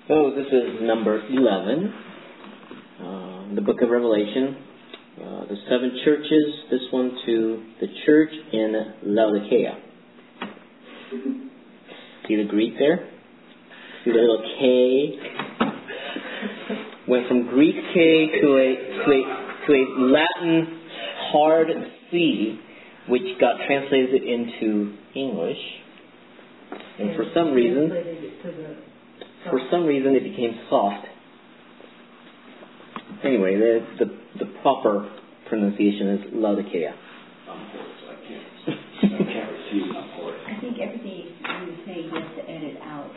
So this is number 11, the book of Revelation. The 7 churches, this one to the church in Laodicea. See the Greek there? See the little K? Went from Greek K to a Latin hard C, which got translated into English. And for some reason it became soft. Anyway, the proper pronunciation is Laodicea. I can't receive enough for it. I think everything you say you have to edit out.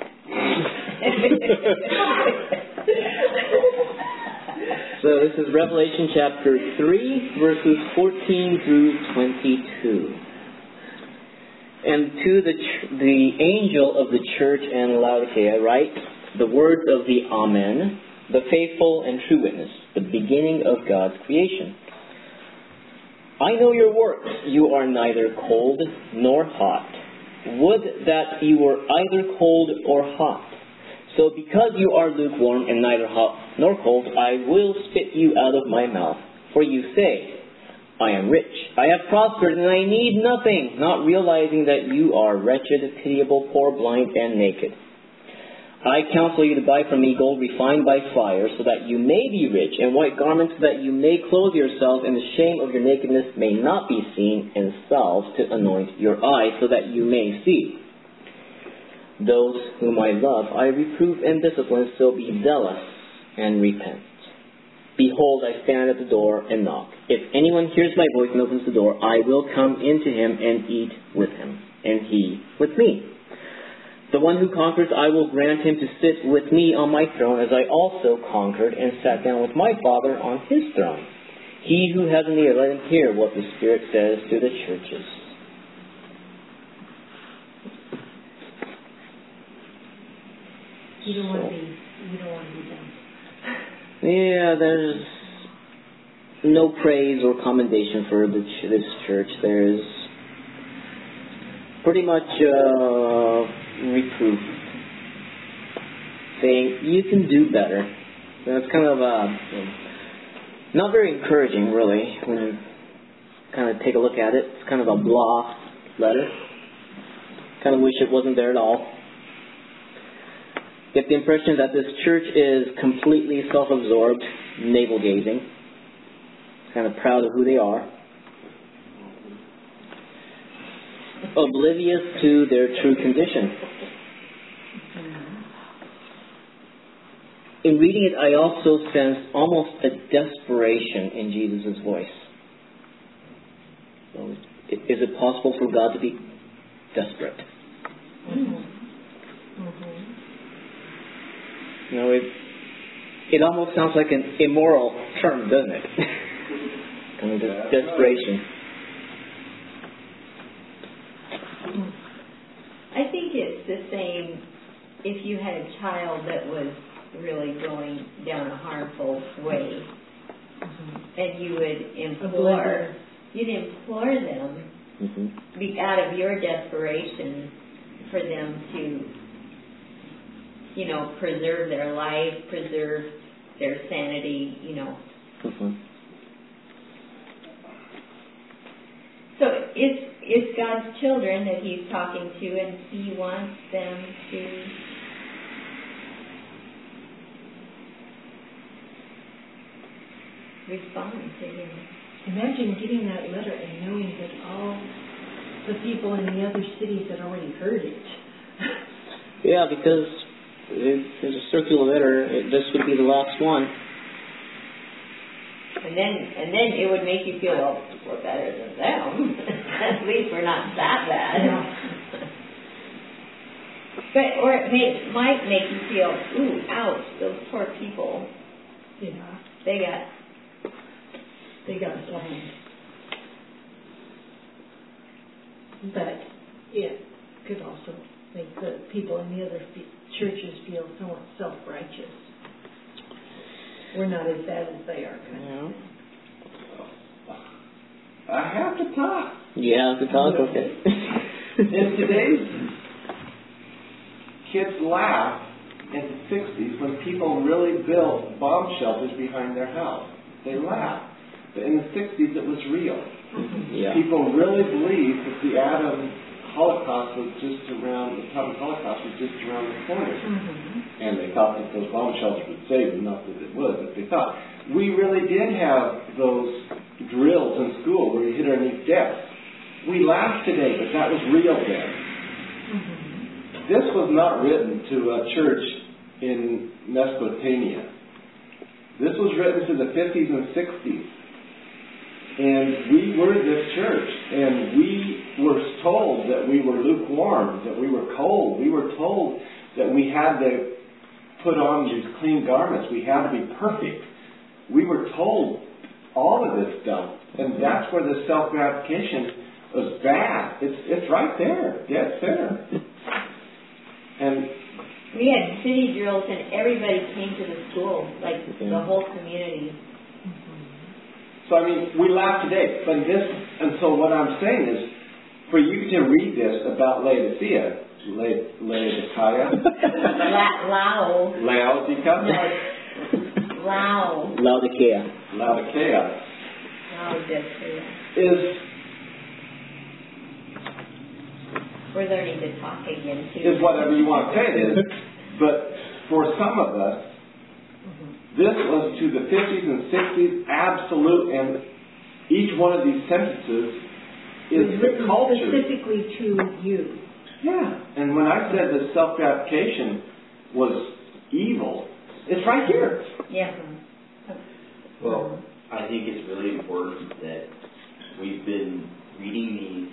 So this is Revelation chapter 3, verses 14 through 22. And to the angel of the church in Laodicea write the words of the Amen, the faithful and true witness, the beginning of God's creation. I know your works. You are neither cold nor hot. Would that you were either cold or hot. So because you are lukewarm and neither hot nor cold, I will spit you out of my mouth. For you say, I am rich, I have prospered, and I need nothing, not realizing that you are wretched, pitiable, poor, blind, and naked. I counsel you to buy from me gold refined by fire, so that you may be rich, and white garments, so that you may clothe yourself, and the shame of your nakedness may not be seen, and salve to anoint your eyes, so that you may see. Those whom I love, I reprove and discipline, so be zealous and repent. Behold, I stand at the door and knock. If anyone hears my voice and opens the door, I will come into him and eat with him, and he with me. The one who conquers, I will grant him to sit with me on my throne, as I also conquered and sat down with my Father on his throne. He who has an ear, let him hear what the Spirit says to the churches. You don't want to be done. Yeah, there's no praise or commendation for this church. There's pretty much reproof, saying you can do better. So it's kind of not very encouraging, really, when you kind of take a look at it. It's kind of a blah letter. Kind of wish it wasn't there at all. Get the impression that this church is completely self-absorbed, navel-gazing, kind of proud of who they are, oblivious to their true condition. In reading it, I also sense almost a desperation in Jesus' voice. So, is it possible for God to be desperate? You know, it almost sounds like an immoral term, doesn't it? Kind of desperation. I think it's the same if you had a child that was really going down a harmful way, and you would implore them out of your desperation for them to, preserve their life, preserve their sanity, So it's God's children that He's talking to, and He wants them to respond to Him. Imagine getting that letter and knowing that all the people in the other cities had already heard it. Yeah, because there's a circular letter. This would be the last one. And then it would make you feel, well, we're better than them. At least we're not that bad. Or it might make you feel, ooh, ouch, those poor people. Yeah. They got slammed. But it could also make the people in the other churches feel somewhat self-righteous. We're not as bad as they are. Yeah. I have to talk. You have to talk, okay. In today's kids laugh and 60s when people really built bomb shelters behind their house. They laughed. But in the 60s, it was real. Yeah. People really believed that the atomic Holocaust was just around the corner. And they thought that those bomb shelters would save them, not that it would, but they thought. We really did have those drills in school where you hit underneath desks. We laugh today, but that was real then. This was not written to a church in Mesopotamia. This was written to the 50s and 60s. And we were this church, and we were told that we were lukewarm, that we were cold. We were told that we had to put on these clean garments. We had to be perfect. We were told all of this stuff, and that's where the self-gratification was bad. It's right there, dead center. And we had city drills, and everybody came to the school, like the whole community. so, I mean, we laugh today, but and so what I'm saying is, for you to read this about Laodicea, Laodicea, is, we're learning to talk again too. is whatever you want to say it is, but for some of us, this was to the 50s and 60s absolute, and each one of these sentences is the culture. Specifically to you. Yeah, and when I said that self-gratification was evil, it's right here. Yeah. Well, I think it's really important that we've been reading these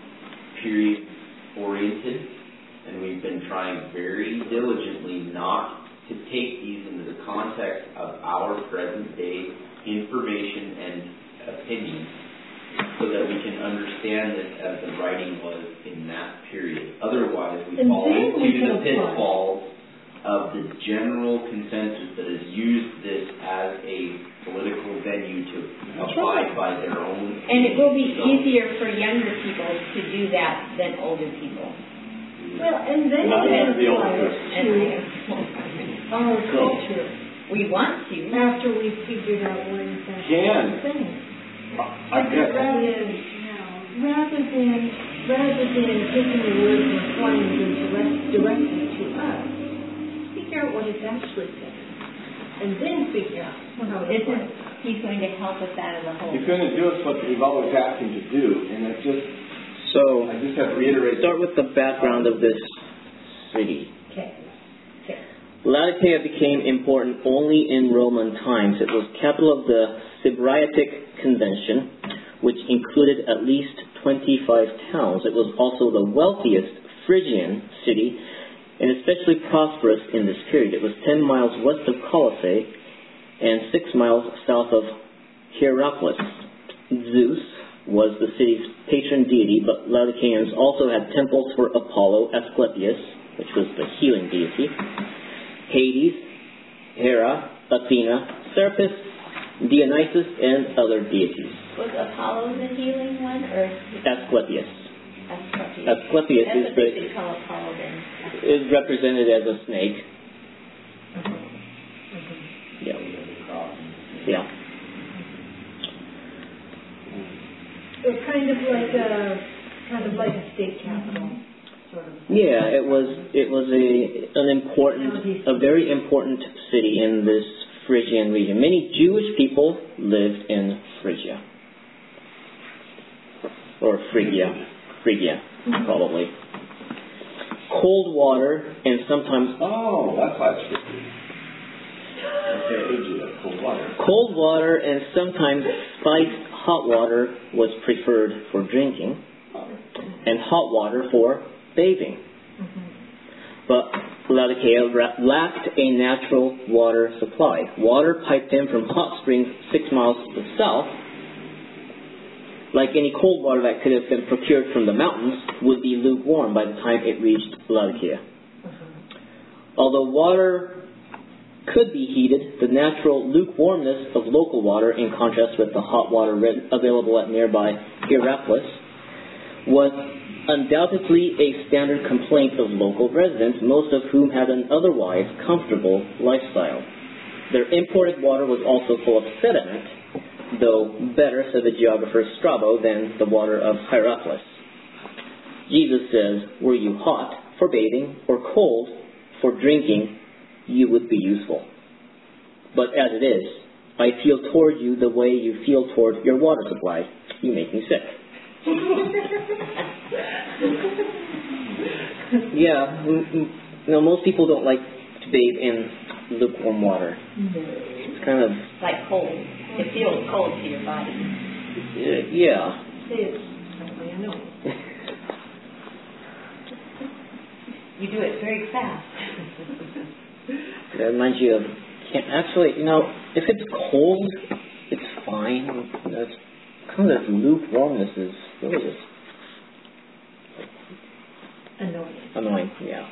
period-oriented, and we've been trying very diligently not to take these into the context of our present-day information and opinions, so that we can understand this as the writing was in that period. Otherwise, we fall into the pitfalls of the general consensus that has used this as a political venue to abide by their own. And it will be easier for younger people to do that than older people. Well, and then Not it the older applies to our culture. We want to. After we've figured out what exactly Can. we're saying. I guess. Rather than taking the words and applying them directly to us, figure out what it's actually saying, and then figure out how it applies. He's going to help us out of the whole. He's going to do us what we've always asked him to do, and it's just. So, I just have to reiterate. start with the background of this city. Okay. Laodicea became important only in Roman times. It was capital of the Sybaritic Convention, which included at least 25 towns. It was also the wealthiest Phrygian city, and especially prosperous in this period. It was 10 miles west of Colossae and 6 miles south of Hierapolis. Zeus was the city's patron deity, but Laodiceans also had temples for Apollo, Asclepius, which was the healing deity, Hades, Hera, Athena, Serapis, Dionysus, and other deities. Was Apollo the healing one, or Asclepius. Asclepius? Asclepius That's what they call Apollo then. is represented as a snake. Yeah. Yeah. It was kind of like a state capital, sort of. Yeah, it was a very important city in this Phrygian region. Many Jewish people lived in Phrygia. Or Phrygia, probably. Cold water and sometimes... Oh, that's why it's 50. Okay, cold water. Cold water and sometimes spiced hot water was preferred for drinking, and hot water for bathing. But Laodicea lacked a natural water supply. Water piped in from hot springs 6 miles to the south, like any cold water that could have been procured from the mountains, would be lukewarm by the time it reached Laodicea. Although water could be heated, the natural lukewarmness of local water, in contrast with the hot water available at nearby Hierapolis, was undoubtedly a standard complaint of local residents, most of whom had an otherwise comfortable lifestyle. Their imported water was also full of sediment, though better, said the geographer Strabo, than the water of Hierapolis. Jesus says, were you hot for bathing or cold for drinking, you would be useful. But as it is, I feel toward you the way you feel toward your water supply. You make me sick. Yeah, most people don't like to bathe in lukewarm water. It's kind of like cold. It feels cold to your body. Yeah. It is. I know. You do it very fast. That reminds you of, actually, if it's cold, it's fine. It's kind of lukewarmness is really just annoying, yeah.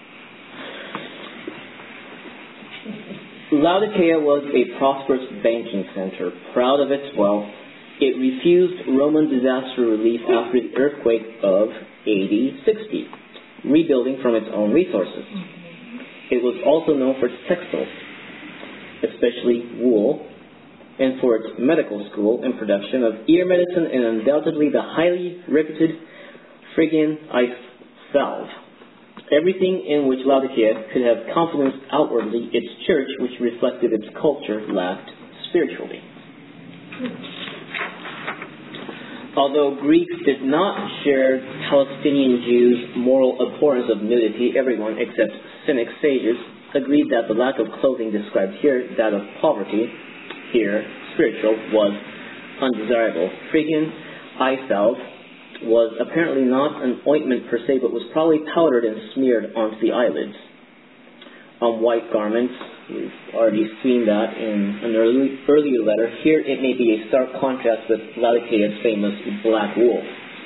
Laodicea was a prosperous banking center, proud of its wealth. It refused Roman disaster relief after the earthquake of AD 60, rebuilding from its own resources. It was also known for its textiles, especially wool, and for its medical school and production of ear medicine and undoubtedly the highly reputed Phrygian ice salve. Everything in which Laodicea could have confidence outwardly, its church, which reflected its culture, lacked spiritually. Although Greeks did not share Palestinian Jews' moral abhorrence of nudity, everyone except cynic sages agreed that the lack of clothing described here, that of poverty, here, spiritual, was undesirable. Phrygian eye salve was apparently not an ointment per se, but was probably powdered and smeared onto the eyelids. On white garments, we've already seen that in an earlier letter. Here it may be a stark contrast with Laodicea's famous black wool.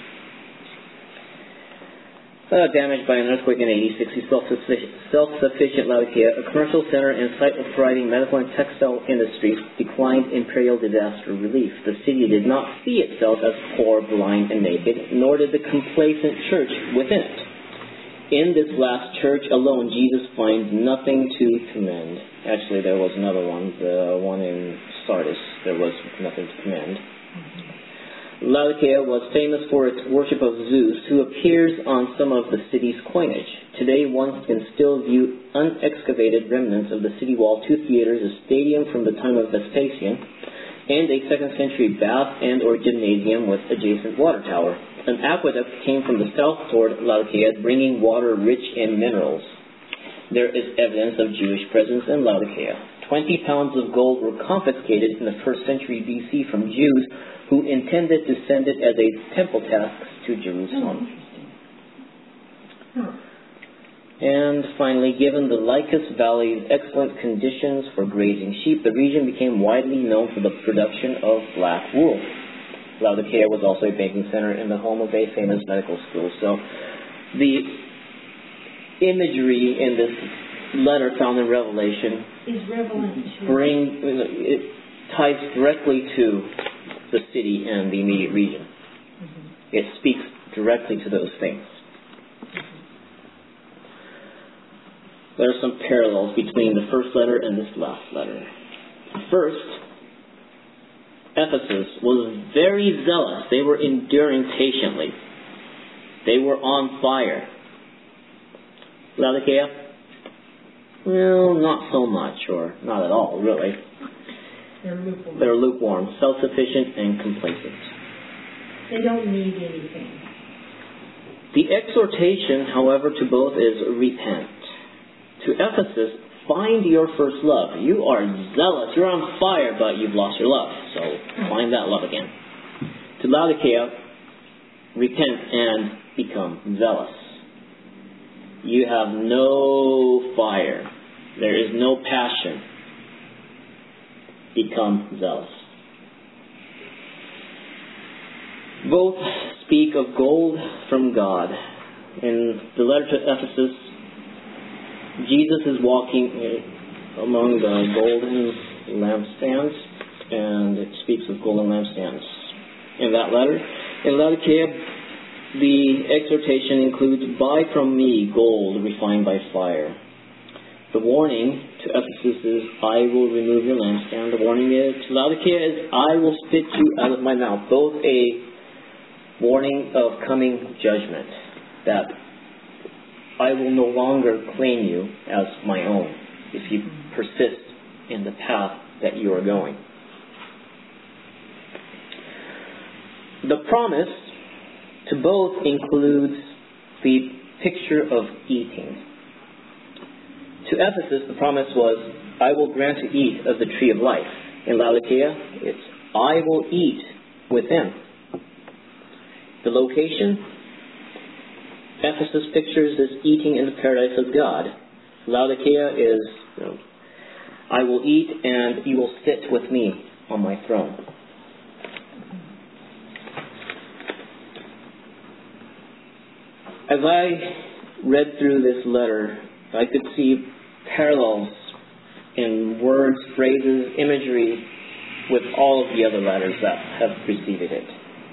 Damaged by an earthquake in AD 60, self-sufficient Laodicea, a commercial center and site of thriving medical and textile industries, declined imperial disaster relief. The city did not see itself as poor, blind, and naked, nor did the complacent church within it. In this last church alone, Jesus finds nothing to commend. Actually, there was another one, the one in Sardis. There was nothing to commend. Laodicea was famous for its worship of Zeus, who appears on some of the city's coinage. Today, one can still view unexcavated remnants of the city wall, 2 theaters, a stadium from the time of Vespasian, and a 2nd century bath and or gymnasium with adjacent water tower. An aqueduct came from the south toward Laodicea, bringing water rich in minerals. There is evidence of Jewish presence in Laodicea. 20 pounds of gold were confiscated in the 1st century BC from Jews who intended to send it as a temple tax to Jerusalem. And finally, given the Lycus Valley's excellent conditions for grazing sheep, the region became widely known for the production of black wool. Laodicea was also a banking center and the home of a famous medical school. So the imagery in this letter found in Revelation it ties directly to the city and the immediate region. It speaks directly to those things. There are some parallels between the first letter and this last letter. First, Ephesus was very zealous. They were enduring patiently. They were on fire. Laodicea? Well, not so much, or not at all, really. They're lukewarm, self-sufficient, and complacent. They don't need anything. The exhortation, however, to both is repent. To Ephesus, find your first love. You are zealous. You're on fire, but you've lost your love. So find that love again. To Laodicea, repent and become zealous. You have no fire. There is no passion. Become zealous. Both speak of gold from God. In the letter to Ephesus, Jesus is walking among the golden lampstands, and it speaks of golden lampstands. In that letter, in Laodicea, the exhortation includes, "Buy from me gold refined by fire." The warning to Ephesus is, "I will remove your lampstand." The warning to Laodicea is, "I will spit you out of my mouth." Both a warning of coming judgment, that I will no longer claim you as my own if you persist in the path that you are going. The promise to both includes the picture of eating. To Ephesus, the promise was, "I will grant to eat of the tree of life." In Laodicea, it's, "I will eat with them." The location, Ephesus pictures this eating in the paradise of God. Laodicea is, "I will eat and you will sit with me on my throne." As I read through this letter, I could see parallels in words, phrases, imagery with all of the other letters that have preceded it.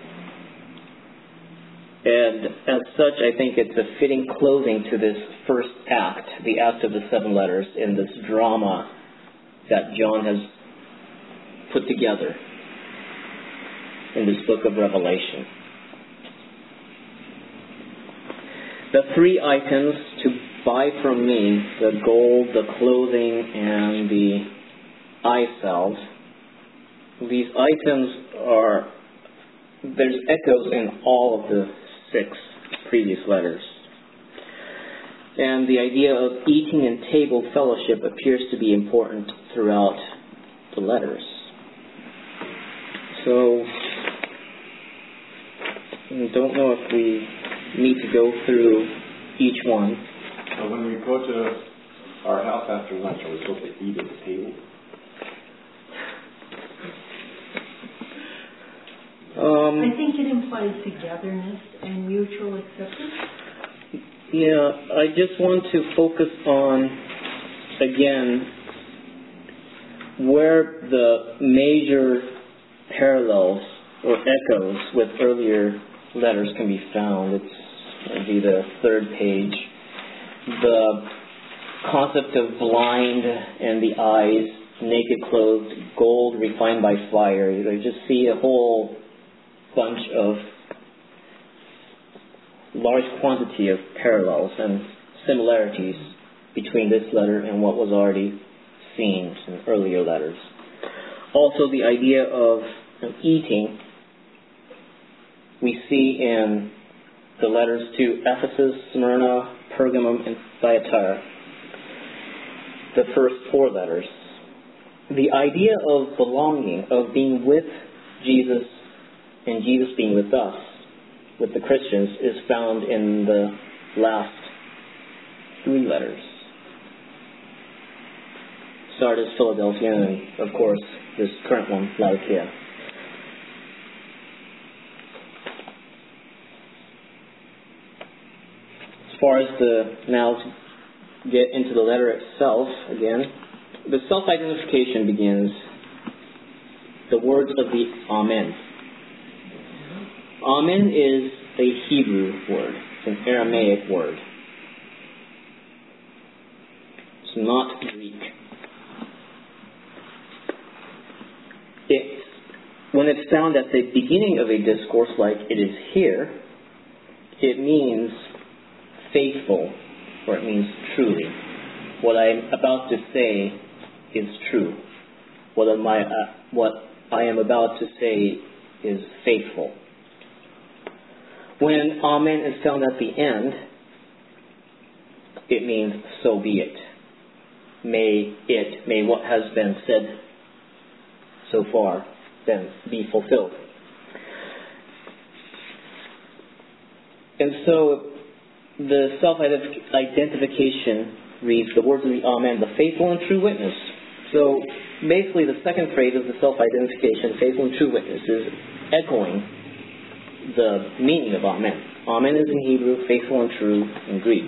And as such, I think it's a fitting closing to this first act, the act of the 7 letters, in this drama that John has put together in this book of Revelation. The 3 items to buy from me, the gold, the clothing, and the eye salve, these items there's echoes in all of the 6 previous letters. And the idea of eating and table fellowship appears to be important throughout the letters. So, I don't know if we need to go through each one. So when we go to our house after lunch, are we supposed to eat at the table? I think it implies togetherness and mutual acceptance. Yeah, I just want to focus on, again, where the major parallels or echoes with earlier letters can be found. It'll be the 3rd page. The concept of blind and the eyes, naked clothed, gold refined by fire. You just see a whole bunch of large quantity of parallels and similarities between this letter and what was already seen in earlier letters. Also, the idea of eating we see in the letters to Ephesus, Smyrna, Pergamum, and Thyatira, the first 4 letters. The idea of belonging, of being with Jesus and Jesus being with us, with the Christians, is found in the last 3 letters. Sardis, Philadelphia, and of course this current one, Laodicea. As far as now to get into the letter itself, again, the self-identification begins the words of the Amen. Amen is a Hebrew word. It's an Aramaic word. It's not Greek. When it's found at the beginning of a discourse like it is here, it means faithful, or it means truly. What I'm about to say is true. What I am about to say is faithful. When Amen is found at the end, it means so be it. May what has been said so far then be fulfilled. And so the self-identification reads the words of the Amen, the faithful and true witness. So basically the second phrase of the self-identification, faithful and true witness, is echoing the meaning of Amen. Amen is in Hebrew, faithful and true in Greek.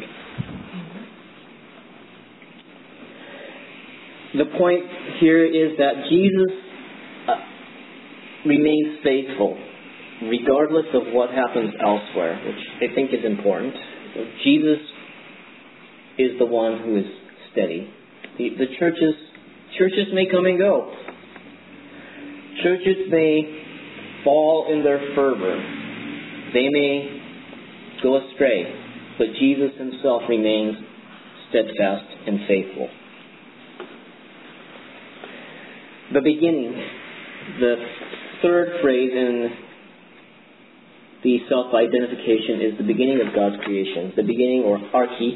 The point here is that Jesus remains faithful regardless of what happens elsewhere, which I think is important, Jesus is the one who is steady. The churches may come and go. Churches may fall in their fervor. They may go astray, but Jesus himself remains steadfast and faithful. The beginning, the third phrase in the self-identification is the beginning of God's creation, the beginning, or arche.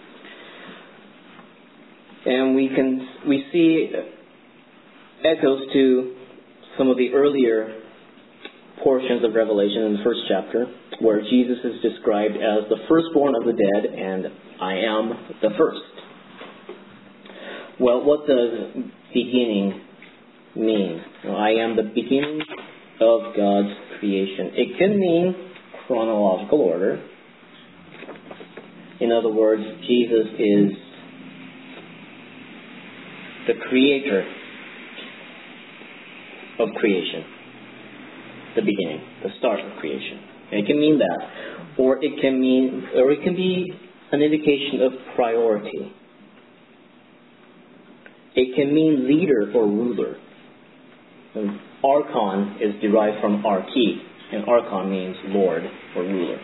And we see echoes to some of the earlier portions of Revelation in the first chapter, where Jesus is described as the firstborn of the dead, and I am the first. Well, what does beginning mean? Well, I am the beginning of God's creation. It can mean chronological order. In other words, Jesus is the creator of creation, the beginning, the start of creation. And it can mean that, or it can be an indication of priority. It can mean leader or ruler. And archon is derived from arche, and archon means lord or ruler.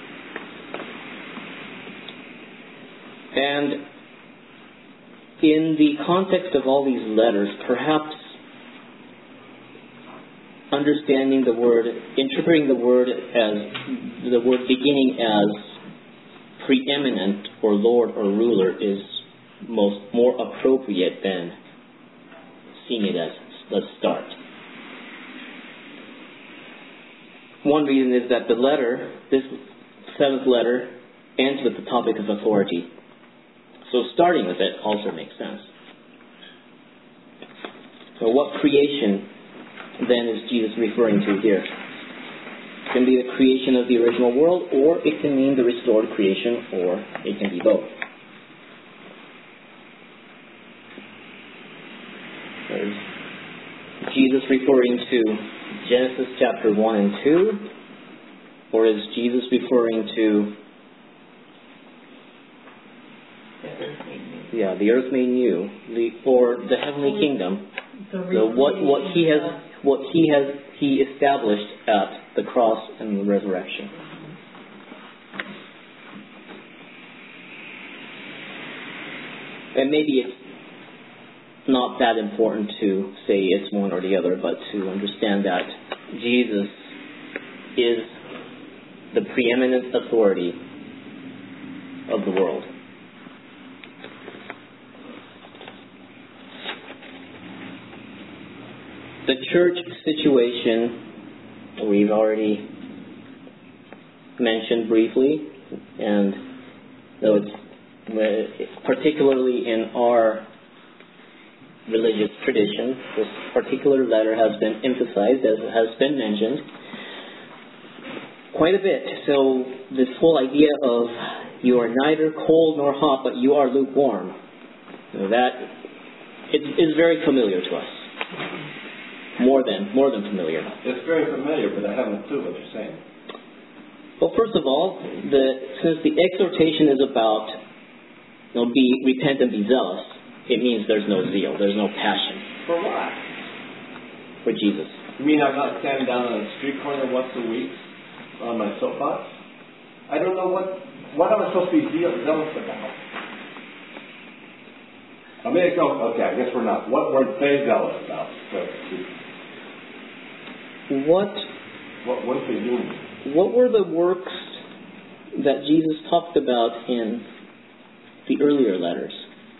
And in the context of all these letters, perhaps understanding the word, interpreting the word beginning as preeminent or lord or ruler is more appropriate than seeing it as the start. One reason is that the letter, this seventh letter, ends with the topic of authority. So starting with it also makes sense. So what creation then is Jesus referring to here? It can be the creation of the original world, or it can mean the restored creation, or it can be both. There's Jesus referring to Genesis chapter 1 and 2, or is Jesus referring to the earth made new, or the heavenly kingdom, what he established at the cross and the resurrection. And maybe it's not that important to say it's one or the other, but to understand that Jesus is the preeminent authority of the world. The church situation we've already mentioned briefly, and though it's particularly in our religious tradition, this particular letter has been emphasized, as has been mentioned, quite a bit. So this whole idea of you are neither cold nor hot, but you are lukewarm, that is very familiar to us. More than familiar. It's very familiar, but I haven't a clue what you're saying. Well, first of all, since the exhortation is about repent and be zealous, it means there's no zeal, there's no passion. For what? For Jesus. You mean I'm not standing down on a street corner once a week on my soapbox? I don't know what am I supposed to be zealous about? Okay, I guess we're not. What were they zealous about? What did they do? What were the works that Jesus talked about in the earlier letters?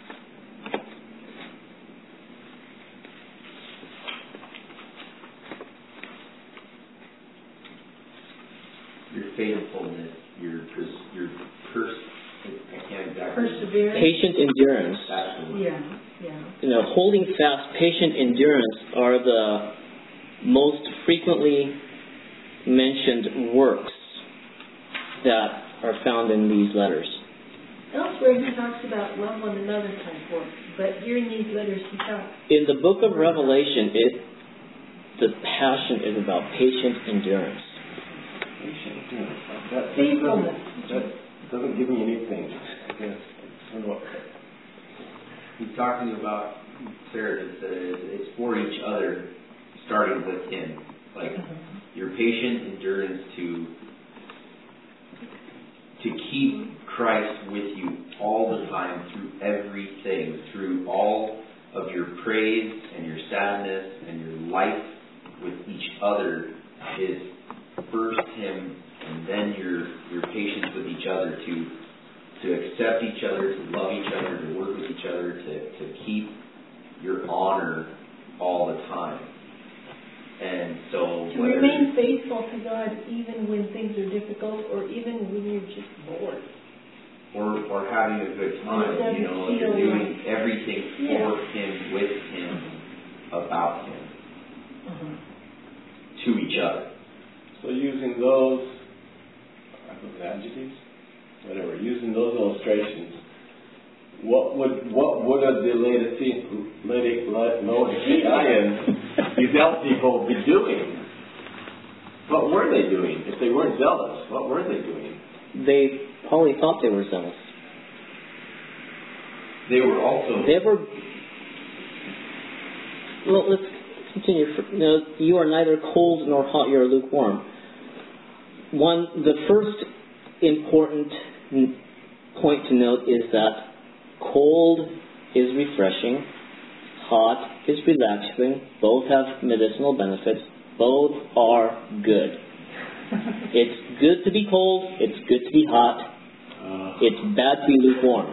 Your faithfulness, your Perseverance. Patient endurance. Yeah. Holding fast, patient endurance are the most frequently mentioned works that are found in these letters. Elsewhere he talks about love one another type work, but here in these letters he talks. In the book of Revelation, the passion is about patient endurance. Patient. That Faithfulness. doesn't give me anything. I guess. I don't know what. He's talking about, Sarah just said it's for each other, starting with Him. Like your patient endurance to keep Christ with you all the time through everything, through all of your praise and your sadness and your life with each other is first Him and then your patience with each other to accept each other, to love each other, to work with each other, to keep your honor all the time. And so To remain faithful to God even when things are difficult or even when you're just bored. Or having a good time, you know, if you're doing everything for Him, with Him, about Him, to each other. So using those adjectives, whatever, using those illustrations, what would the Laodicean zealous people be doing? What were they doing? If they weren't zealous, what were they doing? They probably thought they were zealous. They were also... Well, let's continue. You are neither cold nor hot, you are lukewarm. The first important point to note is that cold is refreshing, hot is relaxing, both have medicinal benefits, both are good. It's good to be cold, it's good to be hot, it's bad to be lukewarm.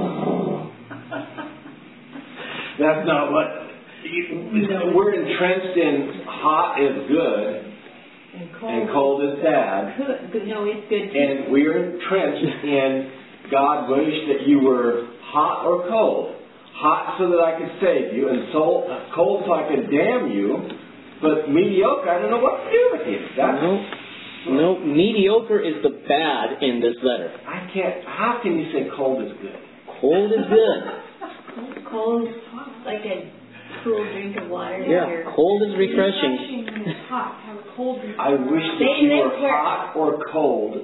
That's not what... We're entrenched in hot is good and cold is bad. No, it's good too. And we're entrenched in God wished that you were hot or cold. Hot so that I could save you, and cold so I could damn you, but mediocre, I don't know what to do with you. No, mediocre is the bad in this letter. How can you say cold is good? Cold is good. Cold, like a cool drink of water. Yeah, cold is refreshing. Refreshing and hot. Have a cold drink. I wish that you were hot or cold.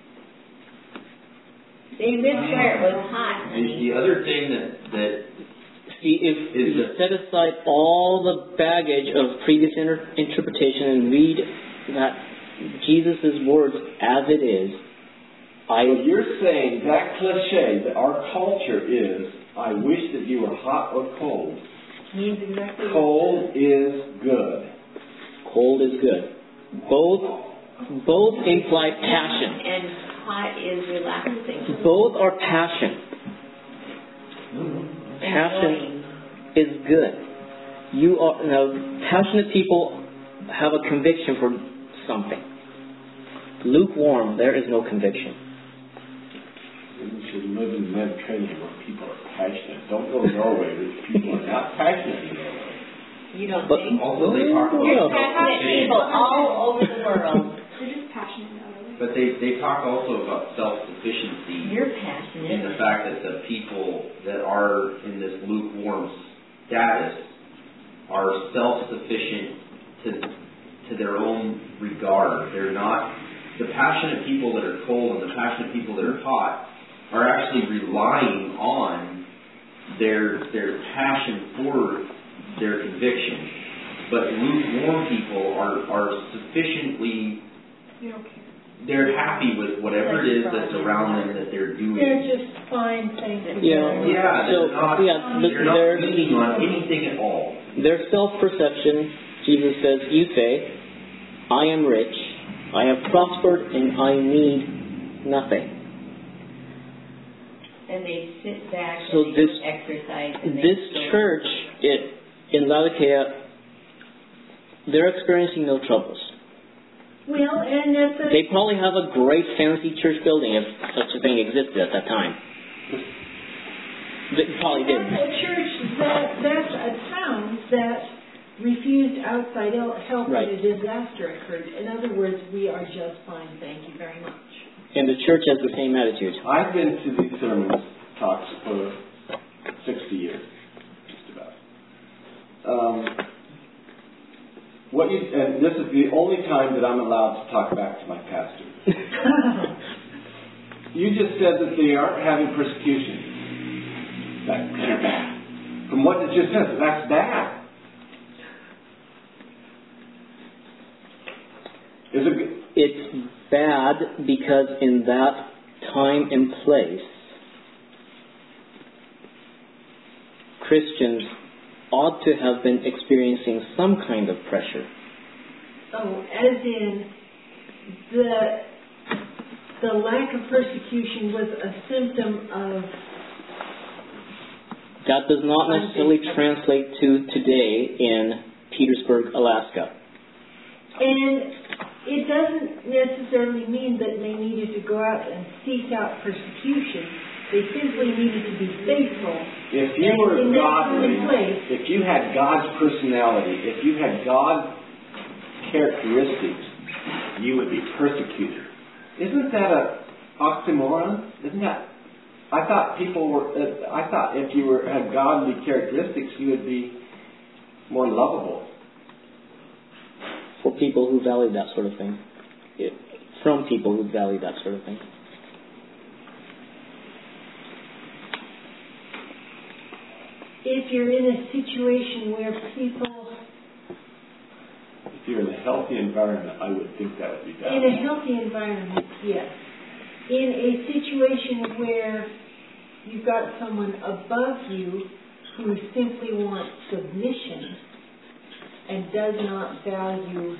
They lived where it was hot. The other thing that See, if you set aside all the baggage of previous interpretation and read that Jesus' words as it is, So you're saying that cliche that our culture is, I wish that you were hot or cold. Means exactly Cold is good. cold is good. Both imply passion. And hot is relaxing. Both are passion. Passion is good. Passionate people have a conviction for something. Lukewarm, there is no conviction. We should live in the Mediterranean where people are passionate. Don't go to Norway where people are not passionate in Norway. You don't But think? also they talk There's about passionate people all over the world. They're just passionate about it. but they talk also about self-sufficiency You're in passionate. the fact that the people that are in this lukewarm status are self-sufficient to their own regard. They're not the passionate people that are cold and the passionate people that are hot are actually relying on their passion for their conviction. But lukewarm people are sufficiently, they're happy with whatever it is that's around them that they're doing. They're just fine things. They're not leaning on anything at all. Their self-perception, Jesus says, you say, I am rich, I have prospered, and I need nothing. And they sit back So and they exercise. And This church in Laodicea, they're experiencing no troubles. Well, and that's They probably have a great fancy church building if such a thing existed at that time. They probably did. That's a church that's a town that refused outside help Right. when a disaster occurred. In other words, we are just fine, thank you very much. And the church has the same attitude. I've been to these sermon talks for 60 years, just about. What and this is the only time that I'm allowed to talk back to my pastor. You just said that they aren't having persecution. That's good or bad? From what it just said, that's bad. It's bad because in that time and place, Christians ought to have been experiencing some kind of pressure. Oh, as in the lack of persecution was a symptom of... That does not necessarily translate to today in Petersburg, Alaska. And it doesn't necessarily mean that they needed to go out and seek out persecution. They simply needed to be faithful. If you were in godly, place, if you had God's personality, if you had God's characteristics, you would be persecuted. Isn't that an oxymoron? Isn't that? I thought if you had godly characteristics, you would be more lovable. For people who value that sort of thing. From people who value that sort of thing. If you're in a situation where people... If you're in a healthy environment, I would think that would be bad. In a healthy environment, yes. In a situation where you've got someone above you who simply wants submission and does not value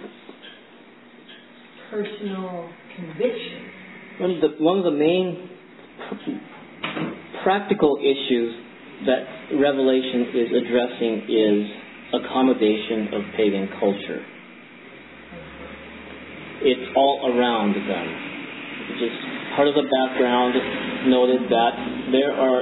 personal conviction. One of the main practical issues that Revelation is addressing is accommodation of pagan culture. It's all around them. Just part of the background noted that there are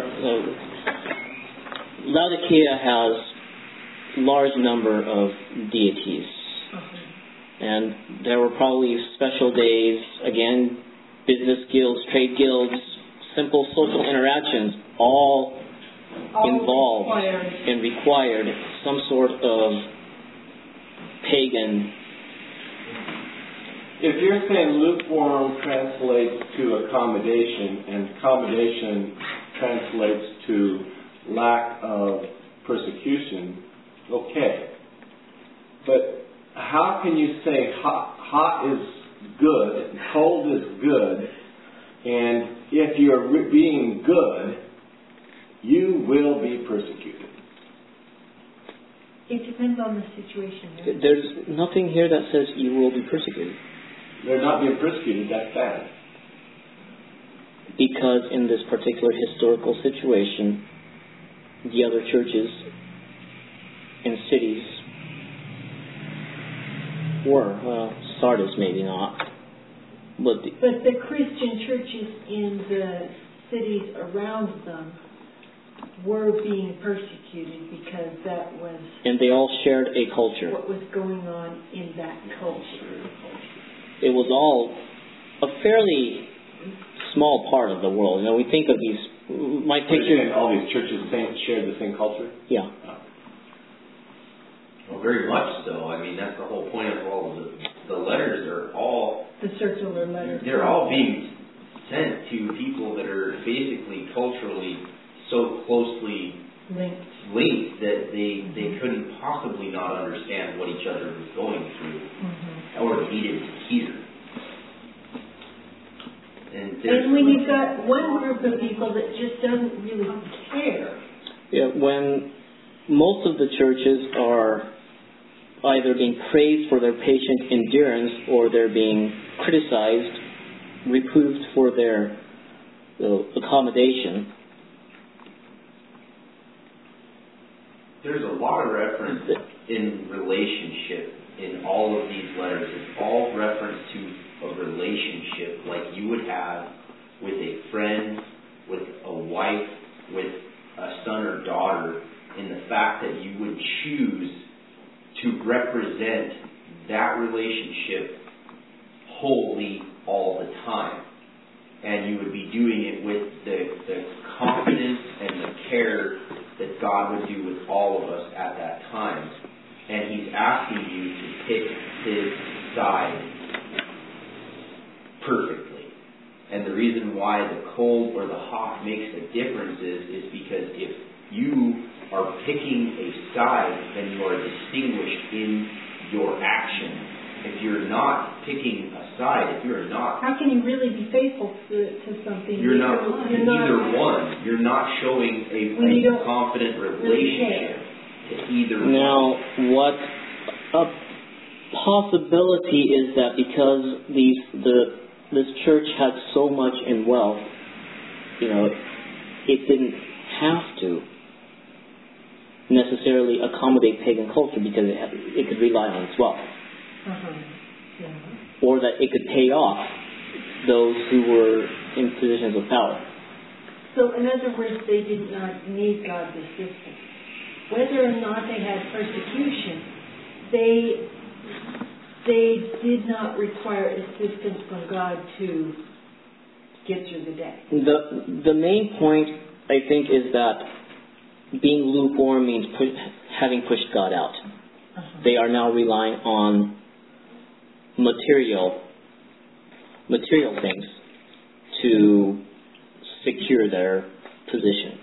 Laodicea has large number of deities, and there were probably special days, again, business guilds, trade guilds, simple social interactions, all involved and required some sort of pagan. If you're saying lukewarm translates to accommodation, and accommodation translates to lack of persecution, okay. But how can you say hot is good, cold is good, and if you're being good, you will be persecuted? It depends on the situation. There's nothing here that says you will be persecuted. They're not being persecuted, that's bad. Because in this particular historical situation, the other churches and cities were, well, Sardis maybe not, but the Christian churches in the cities around them were being persecuted because that was... And they all shared a culture. What was going on in that culture. It was all a fairly small part of the world. You know, we think of these... My picture... All these churches shared the same culture? Yeah. Well, very much so. I mean, that's the whole point of all of the letters are all... The circular letters. They're all being sent to people that are basically culturally so closely linked that they couldn't possibly not understand what each other was going through or needed to hear. And when you've got one group of people that just doesn't really care. Yeah, when most of the churches are either being praised for their patient endurance or they're being criticized, reproved for their accommodation. There's a lot of reference in relationship in all of these letters. It's all reference to a relationship like you would have with a friend, with a wife, with a son or daughter, in the fact that you would choose to represent that relationship wholly all the time. And you would be doing it with the confidence and the care that God would do with all of us at that time. and He's asking you to pick His side perfectly. And the reason why the cold or the hot makes a difference is because if you are picking a side, then you are distinguished in your action. If you're not picking a side, if you're not... How can you really be faithful to something? You're not either one. You're not showing a confident relationship to either one. Now, what a possibility is that because this church had so much in wealth, it didn't have to necessarily accommodate pagan culture because it could rely on its wealth. Yeah. Or that it could pay off those who were in positions of power. So, in other words, they did not need God's assistance. Whether or not they had persecution, they did not require assistance from God to get through the day. The main point, I think, is that being lukewarm means having pushed God out. They are now relying on material things to secure their position.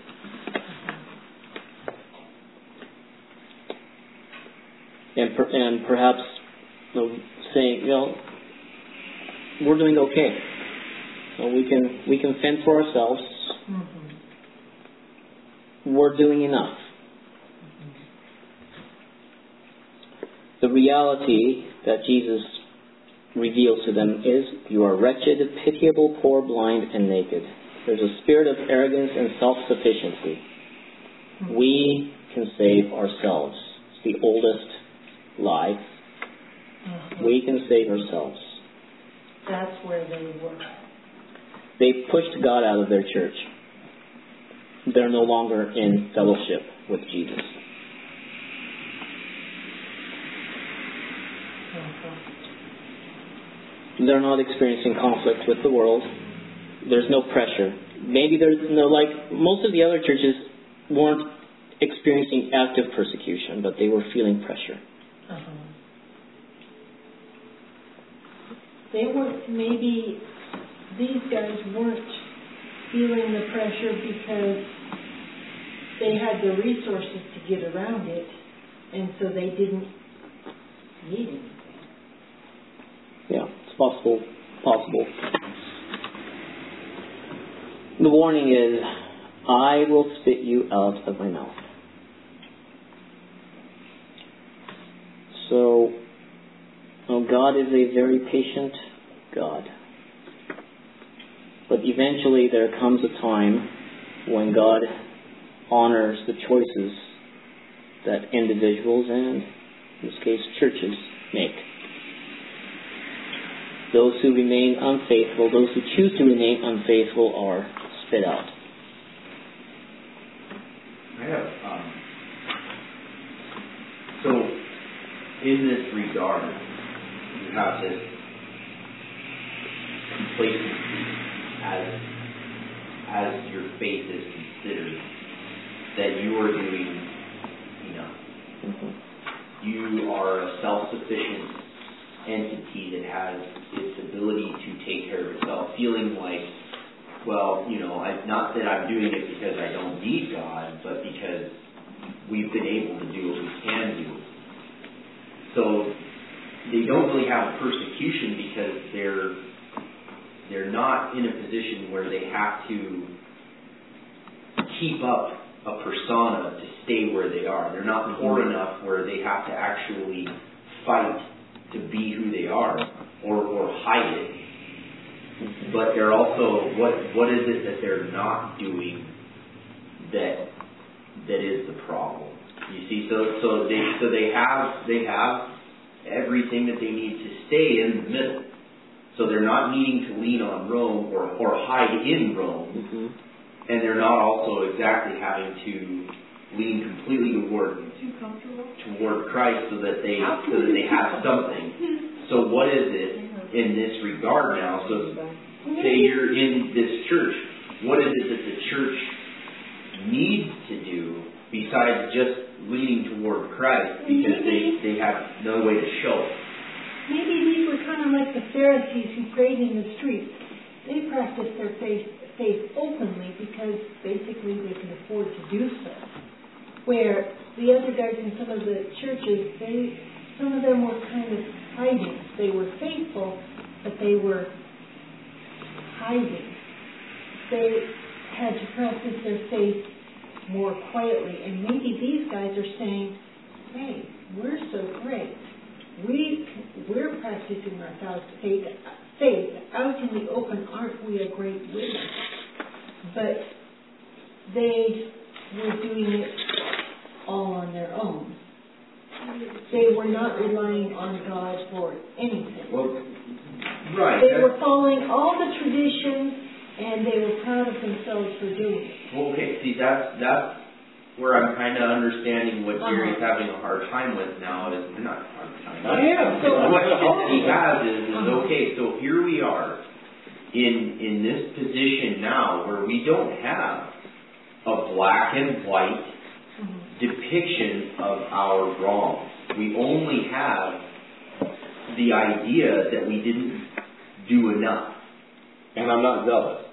And perhaps saying, we're doing okay. So we can fend for ourselves. We're doing enough. The reality that Jesus reveals to them is, you are wretched, pitiable, poor, blind, and naked. There's a spirit of arrogance and self-sufficiency. We can save ourselves. It's the oldest lie. We can save ourselves. That's where they were. They pushed God out of their church. They're no longer in fellowship with Jesus. They're not experiencing conflict with the world. There's no pressure. Maybe there's most of the other churches weren't experiencing active persecution, but they were feeling pressure. Maybe these guys weren't feeling the pressure because they had the resources to get around it, and so they didn't need anything. Yeah, it's possible. The warning is, I will spit you out of my mouth. So, God is a very patient God. But eventually there comes a time when God honors the choices that individuals and, in this case, churches make. Those who remain unfaithful, those who choose to remain unfaithful, are spit out. I have, so in this regard, you have this complacency as your faith is considered, that you are doing enough. You are a self-sufficient entity that has its ability to take care of itself, feeling like, not that I'm doing it because I don't need God, but because we've been able to do what we can do. So they don't really have persecution because they're not in a position where they have to keep up a persona to stay where they are. They're not poor enough where they have to actually fight to be who they are or hide it. But they're also, what is it that they're not doing that is the problem? You see, so they have everything that they need to stay in the middle. So they're not needing to lean on Rome or hide in Rome, and they're not also exactly having to lean completely toward Christ so that they have something. So what is it in this regard now? So say you're in this church. What is it that the church needs to do besides just leaning toward Christ because they have no way to show it. Maybe these were kind of like the Pharisees who prayed in the streets. They practiced their faith openly because basically they could afford to do so. Where the other guys in some of the churches, some of them were kind of hiding. They were faithful, but they were hiding. They had to practice their faith more quietly. And maybe these guys are saying, hey, we're so great. We're practicing our faith out in the open. Aren't we a great witness? But they were doing it all on their own. They were not relying on God for anything. Well, right. They were following all the traditions, and they were proud of themselves for doing it. Well, okay, see, that's where I'm kind of understanding what Gary's having a hard time with now is, not a hard time. I am. So the question he has is okay, so here we are in this position now where we don't have a black and white depiction of our wrongs. We only have the idea that we didn't do enough. And I'm not zealous.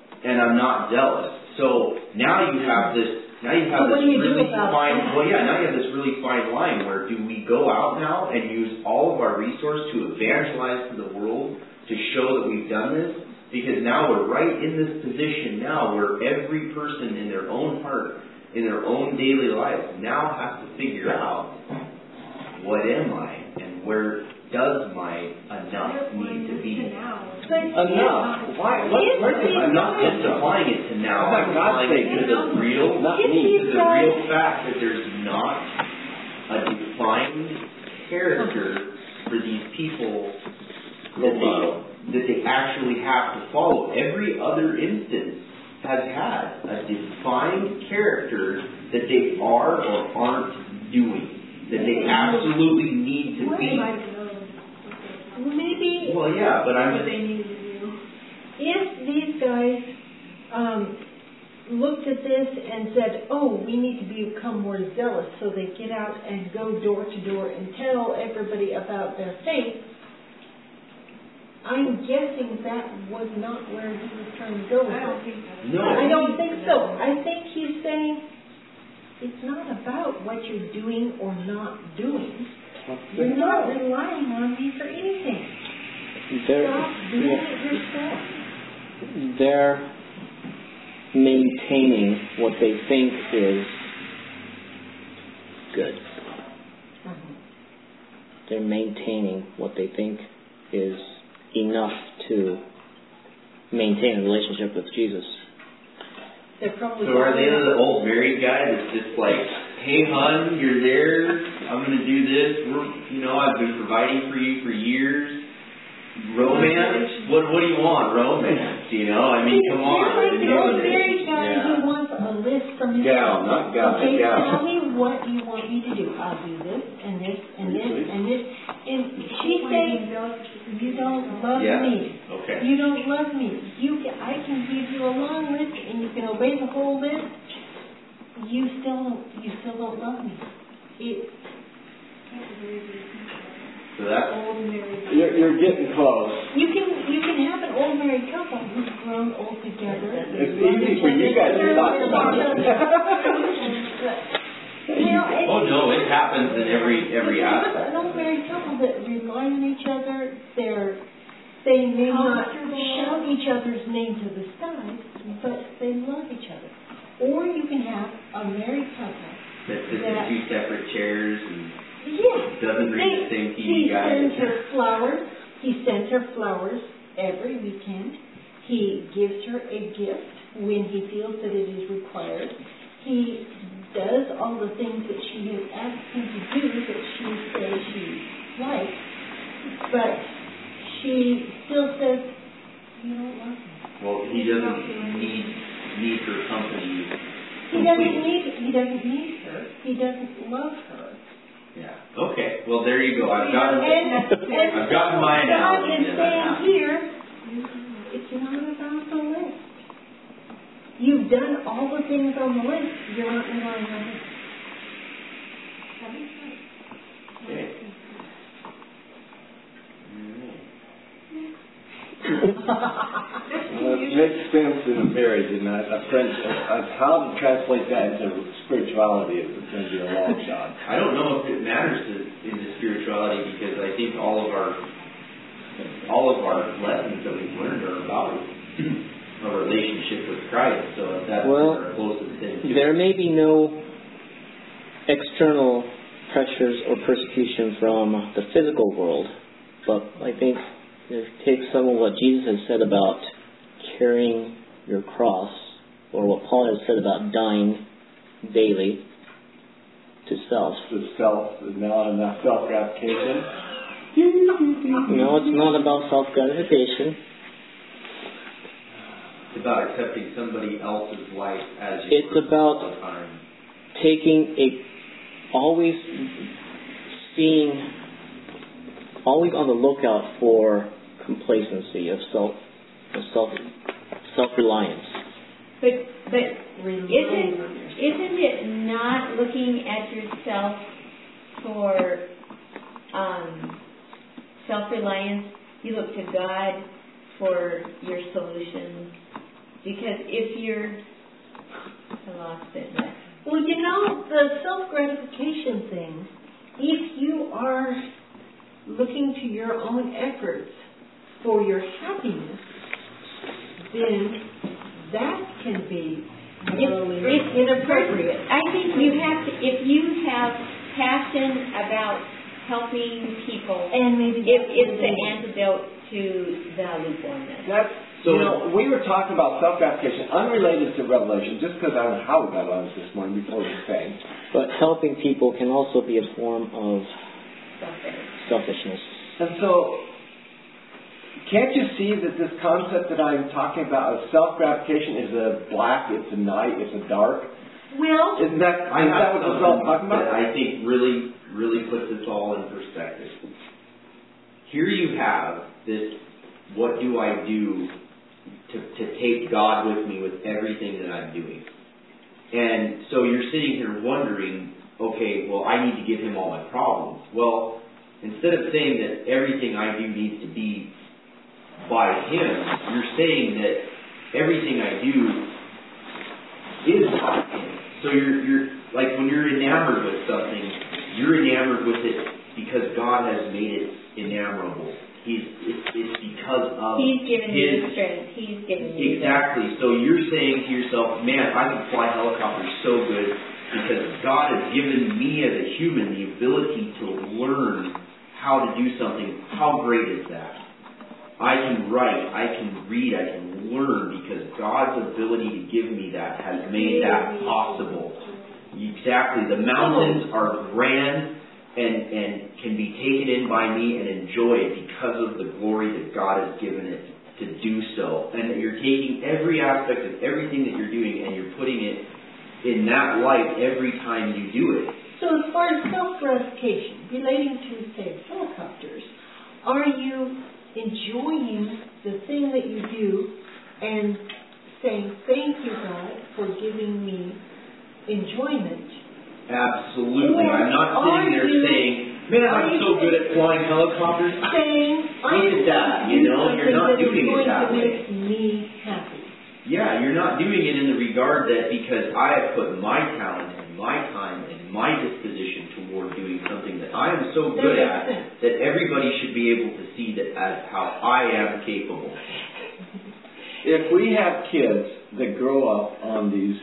So now you have this. Now you have this really fine. Well, yeah. Now you have this really fine line where do we go out now and use all of our resources to evangelize to the world to show that we've done this? Because now we're right in this position now where every person in their own heart, in their own daily life, now has to figure out what am I and where does my enough need to be? Enough. Why? I'm not just applying it to now. I'm applying it to the real, to the real fact that there's not a defined character for these people that they actually have to follow. Every other instance has had a defined character that they are or aren't doing, that they absolutely need to be. Maybe. Well, yeah, but I'm. If these guys looked at this and said, "Oh, we need to become more zealous," so they get out and go door to door and tell everybody about their faith, I'm guessing that was not where he was trying to go with it. No. I don't think so. I think he's saying it's not about what you're doing or not doing. You're not relying on me for anything. Stop doing it yourself. They're maintaining what they think is good. They're maintaining what they think is enough to maintain a relationship with Jesus. They're probably so are they the old married guy that's just like, hey hon, you're there, I'm going to do this, I've been providing for you for years. Romance? What do you want? Romance, I mean, come on. You're like the old married guy who wants a list from his gal, not gal. Okay, tell me what you want me to do. I'll do this and this and this and this. And she's saying, you don't love me. Okay. You don't love me. I can give you a long list and you can obey the whole list. You still don't love me. So that's old married. You're getting close. You can have an old married couple who's grown old together. It's easy for you guys to talk about it. Oh no, it happens in every aspect. An old married couple that rely on each other. They may not shout each other's name to the sky, but they love each other. Or you can have a married couple that sits in two separate chairs and doesn't read the same TV guide. He sends her flowers every weekend. He gives her a gift when he feels that it is required. He does all the things that she has asked him to do that she says she likes, but she still says, you don't love me. Well, he doesn't need her company. He doesn't need her. He doesn't love her. Yeah. Okay. Well, there you go. I've gotten my God analogy. is saying here, it's not about the list. You've done all the things on the list. You're not relying on it. It makes sense in a marriage, and how to translate that into spirituality is going to be a long shot. I don't know if it matters into spirituality, because I think all of our lessons that we've learned are about a relationship with Christ. So that's our closest thing. There may be no external pressures or persecution from the physical world, but I think if you take some of what Jesus has said about carrying your cross, or what Paul has said about dying daily to self. Not self-gratification. No, it's not about self-gratification. It's about accepting somebody else's life as you. It's about always on the lookout for complacency of self-reliance. But isn't it not looking at yourself for self-reliance? You look to God for your solutions. Because if I lost it. Well, the self-gratification thing, if you are looking to your own efforts for your happiness, then that can be it's inappropriate. I think you have to, if you have passion about helping people, and maybe it's the antidote to the lukewarmness. We were talking about self-gratification unrelated to Revelation, just because I don't know how we got on this morning before we sang. But helping people can also be a form of selfishness. And so, can't you see that this concept that I'm talking about of self-gratification is a black, it's a night, it's a dark? Well, isn't that what this is all talking about? That I think really, really puts this all in perspective. Here you have this, what do I do to take God with me with everything that I'm doing? And so you're sitting here wondering, okay, well, I need to give him all my problems. Well, instead of saying that everything I do needs to be by him, you're saying that everything I do is by him. So you're like, when you're enamored with something, you're enamored with it because God has made it enamorable. It's because of He's given you the strength. He's given you exactly. So you're saying to yourself, man, I can fly helicopters so good because God has given me as a human the ability to learn how to do something. How great is that? I can write, I can read, I can learn because God's ability to give me that has made that possible. Exactly. The mountains are grand and can be taken in by me and enjoy it because of the glory that God has given it to do so. And you're taking every aspect of everything that you're doing and you're putting it in that light every time you do it. So as far as self-gratification relating to, say, helicopters, are you enjoying the thing that you do and saying, thank you, God, for giving me enjoyment? Absolutely. I'm not sitting there saying, man, I'm so good at flying helicopters. Look at that, you're not doing it that way. Makes me happy. Yeah, you're not doing it in the regard that because I have put my talent and my time and my disposition toward doing something that I am so good at that everybody should be able to see that as how I am capable. If we have kids that grow up on these,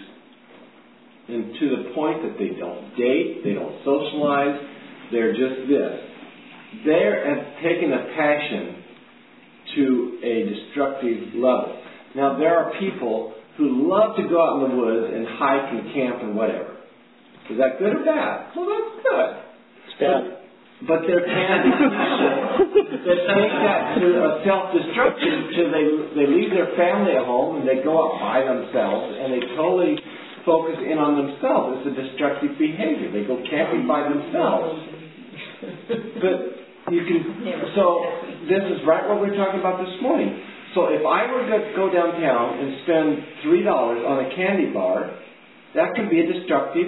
and to the point that they don't date, they don't socialize, they're just this. They're taking a passion to a destructive level. Now, there are people who love to go out in the woods and hike and camp and whatever. Is that good or bad? Well, that's good. It's bad. But there can be people that take that to a self-destruction until they leave their family at home and they go out by themselves and they totally focus in on themselves. It's a destructive behavior. They go camping by themselves. But you can. So this is right what we were talking about this morning. So if I were to go downtown and spend $3 on a candy bar, that can be a destructive,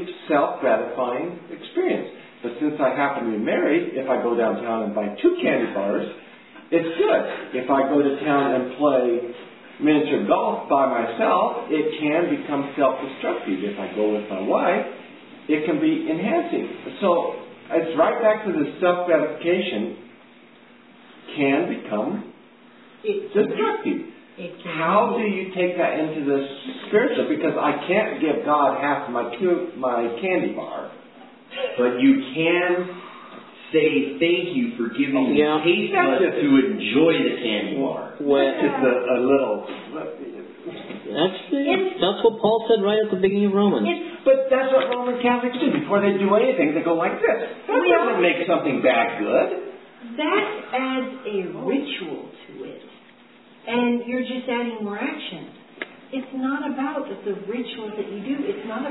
self-gratifying experience. But since I happen to be married, if I go downtown and buy 2 candy bars, it's good. If I go to town and play miniature golf by myself, it can become self-destructive. If I go with my wife, it can be enhancing. So it's right back to the self-gratification can become destructive. How do you take that into the spiritual? Because I can't give God half my candy bar. But you can say thank you for giving me taste buds to enjoy the candy bar. Just a little. That's what Paul said right at the beginning of Romans. But that's what Roman Catholics do. Before they do anything, they go like this. That doesn't make something bad good. That adds a ritual to it. And you're just adding more action. It's not about the rituals that you do. It's not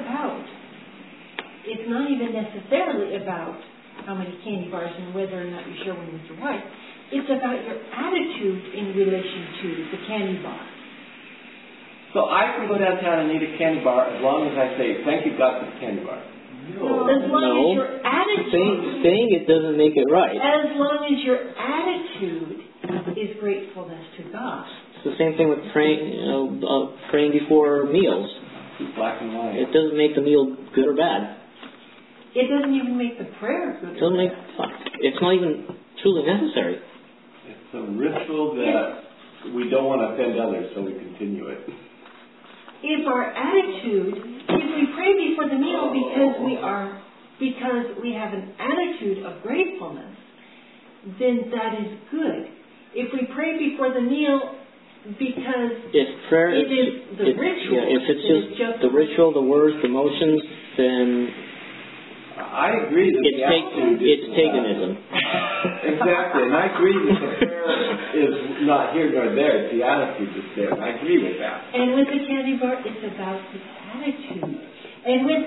even necessarily about how many candy bars and whether or not you share one with your wife. It's about your attitude in relation to the candy bar. So I can go downtown and eat a candy bar as long as I say, thank you, God, for the candy bar. As long as your attitude... Saying it doesn't make it right. As long as your attitude is gratefulness to God. It's the same thing with praying before meals. It's black and white. It doesn't make the meal good or bad. It doesn't even make the prayer good. It's not even truly necessary. It's a ritual that we don't want to offend others, so we continue it. If our attitude, if we pray before the meal because we have an attitude of gratefulness, then that is good. If we pray before the meal because if prayer it is the ritual, if it's just the ritual, the words, the motions, then I agree that it's paganism. Exactly, and I agree that the prayer is not here nor there. It's the attitude that's there. I agree with that. And with the candy bar, it's about the attitude. And with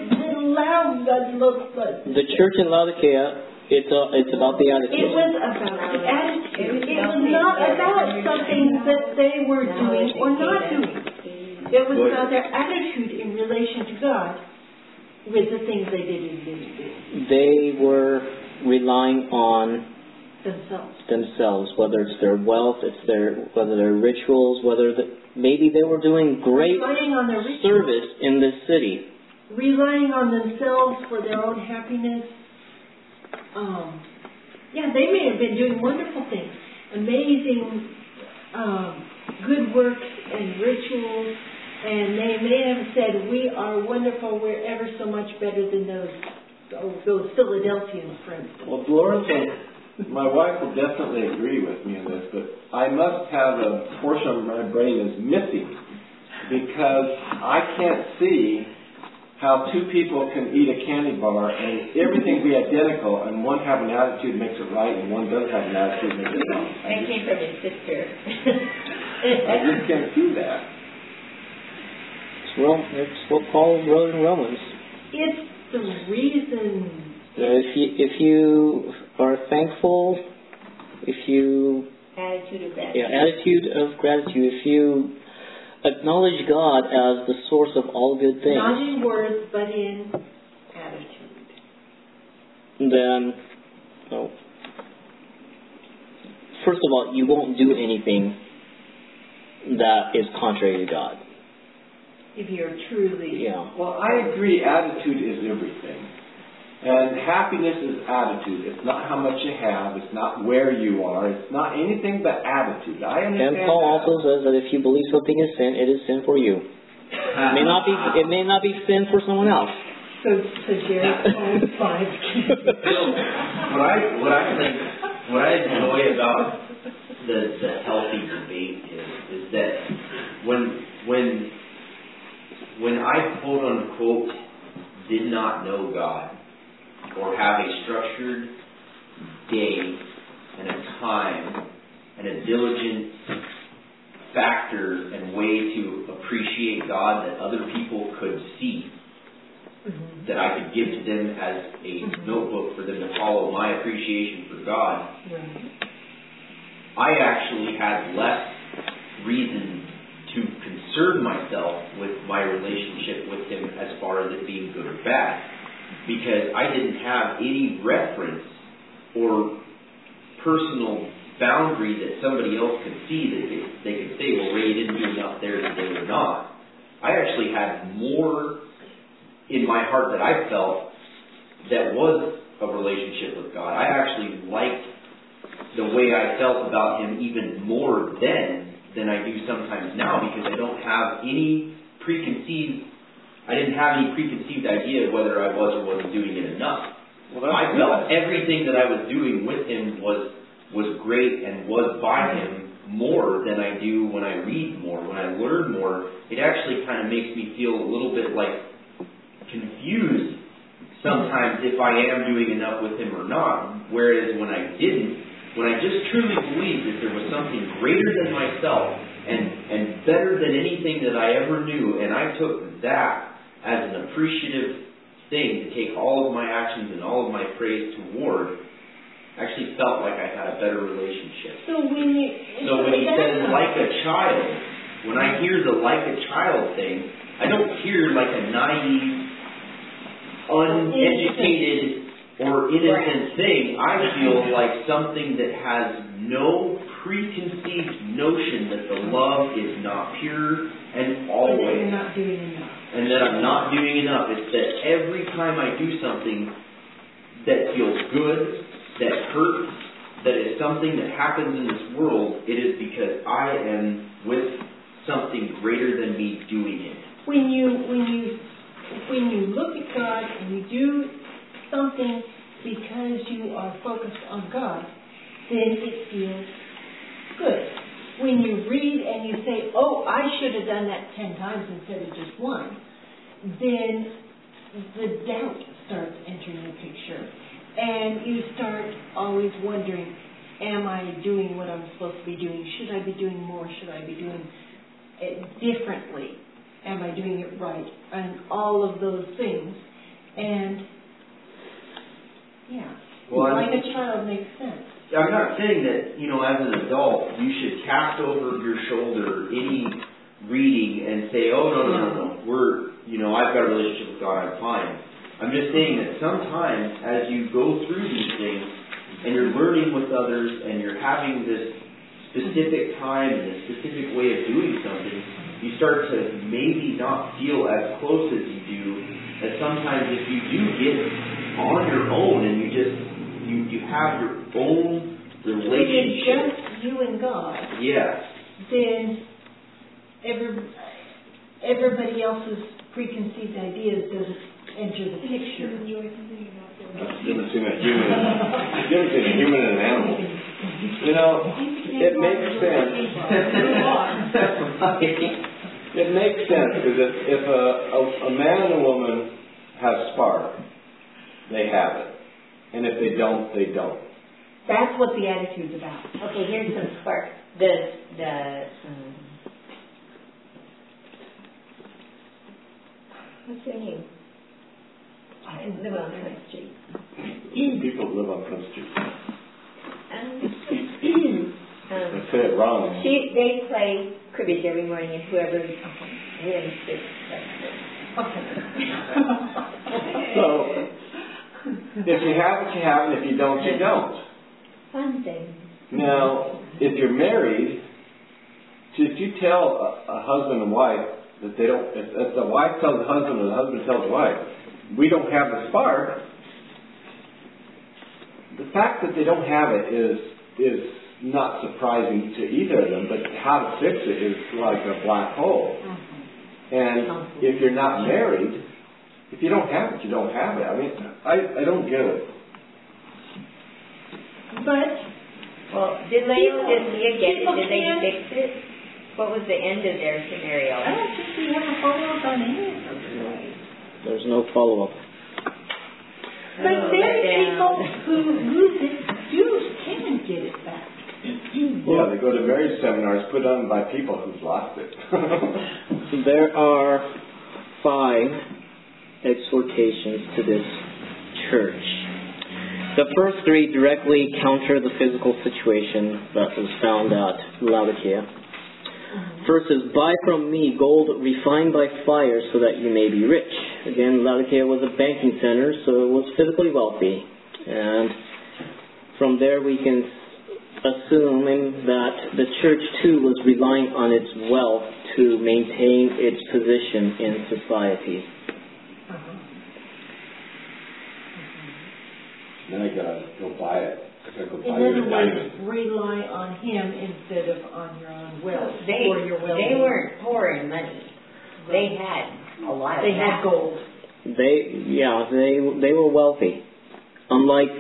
the church in Laodicea, it's about the attitude. It was about the attitude. It was not about something that they were doing or not doing. It was about their attitude in relation to God with the things they did and didn't do. They were relying on themselves, whether it's their wealth, whether their rituals, maybe they were doing great service in this city. Relying on themselves for their own happiness. They may have been doing wonderful things, amazing good works and rituals, and they may have said, we are wonderful, we're ever so much better than those Philadelphians, for instance. Well, Dolores, my wife will definitely agree with me on this, but I must have a portion of my brain is missing, because I can't see how two people can eat a candy bar and everything be identical, and one have an attitude makes it right, and one doesn't have an attitude makes it wrong. That came from his sister. I just can't see that. Well, it's what Paul wrote in Romans. It's the reason. If you are thankful, attitude of gratitude, if you acknowledge God as the source of all good things, not in words but in attitude, then first of all, you won't do anything that is contrary to God. If you're truly... Well, I agree attitude is everything. And happiness is attitude. It's not how much you have. It's not where you are. It's not anything but attitude. I understand. And Paul also says that if you believe something is sin, it is sin for you. It may not be sin for someone else. So Jerry owns 5 keys. What I enjoy about the healthy debate is that when I quote unquote did not know God, or have a structured day and a time and a diligent factor and way to appreciate God that other people could see, that I could give to them as a notebook for them to follow my appreciation for God, I actually had less reason to concern myself with my relationship with Him as far as it being good or bad, because I didn't have any reference or personal boundary that somebody else could see that they could say, well, Ray didn't do enough there today or not. I actually had more in my heart that I felt that was a relationship with God. I actually liked the way I felt about Him even more then than I do sometimes now, because I didn't have any preconceived idea of whether I was or wasn't doing it enough. Well, I felt everything that I was doing with Him was great and was by Him more than I do when I read more. When I learn more, it actually kind of makes me feel a little bit like confused sometimes if I am doing enough with Him or not. Whereas when I just truly believed that there was something greater than myself and better than anything that I ever knew, and I took that as an appreciative thing to take all of my actions and all of my praise toward, I actually felt like I had a better relationship. So when he says like a child, when I hear the like a child thing, I don't hear like a naive, uneducated, or innocent thing. I feel like something that has no preconceived notion that the love is not pure and always. Or that you're not doing enough. And that I'm not doing enough. It's that every time I do something that feels good, that hurts, that is something that happens in this world, it is because I am with something greater than me doing it. When you look at God and you do something because you are focused on God, then it feels good. When you read and you say, oh, I should have done that 10 times instead of just one, then the doubt starts entering the picture. And you start always wondering, am I doing what I'm supposed to be doing? Should I be doing more? Should I be doing it differently? Am I doing it right? And all of those things. And, yeah, like a child makes sense. I'm not saying that, as an adult, you should cast over your shoulder any reading and say, oh, no, I've got a relationship with God, I'm fine. I'm just saying that sometimes as you go through these things and you're learning with others and you're having this specific time and this specific way of doing something, you start to maybe not feel as close as you do as sometimes if you do get on your own and you have your own relationship. When it's just you and God, yes, then everybody else's preconceived ideas doesn't enter the picture. That's the difference between a human and an animal. It makes sense. It makes sense because if a man and a woman have spark, they have it. And if they don't, they don't. That's what the attitude's about. Okay, here's some spark. What's your name? I live on Front Street. People live on Front Street. I say it wrong. They play cribbage every morning, and whoever wins this. So, if you have it, you have it. If you don't, you don't. Fun thing. Now, if you're married, if you tell a husband and wife that they don't, if the wife tells the husband and the husband tells the wife, we don't have the spark, the fact that they don't have it is not surprising to either of them, but how to fix it is like a black hole. And if you're not married, if you don't have it, you don't have it. I mean, I don't get it. But, did they fix it? What was the end of their scenario? I don't think we have a follow-up on any of them. There's no follow-up. But then people who lose it can get it back. Yeah, they go to marriage seminars put on by people who've lost it. There are 5 exhortations to this church. The first 3 directly counter the physical situation that was found at Laodicea. First is, buy from me gold refined by fire so that you may be rich. Again, Laodicea was a banking center, so it was physically wealthy. And from there we can assuming that the church too was relying on its wealth to maintain its position in society. Then I gotta go buy it. I gotta go buy In your other diamond. words, rely on him instead of on your own will They or your will. weren't poor in money. They had a lot of They had gold. They were wealthy. Unlike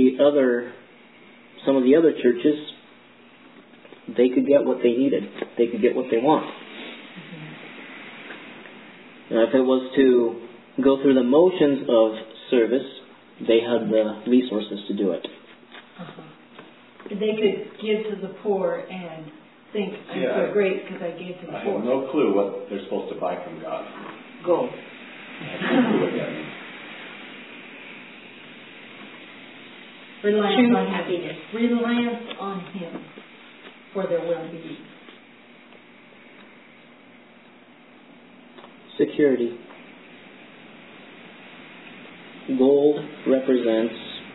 some of the other churches, they could get what they needed. They could get what they want. Now, if it was to go through the motions of service, they had the resources to do it. They could give to the poor and think, I'm so great because I gave to the I poor. have no clue what they're supposed to buy from God. gold. I have no clue what that means. Reliance True on happiness. Reliance on him for their well-being. Security. Gold represents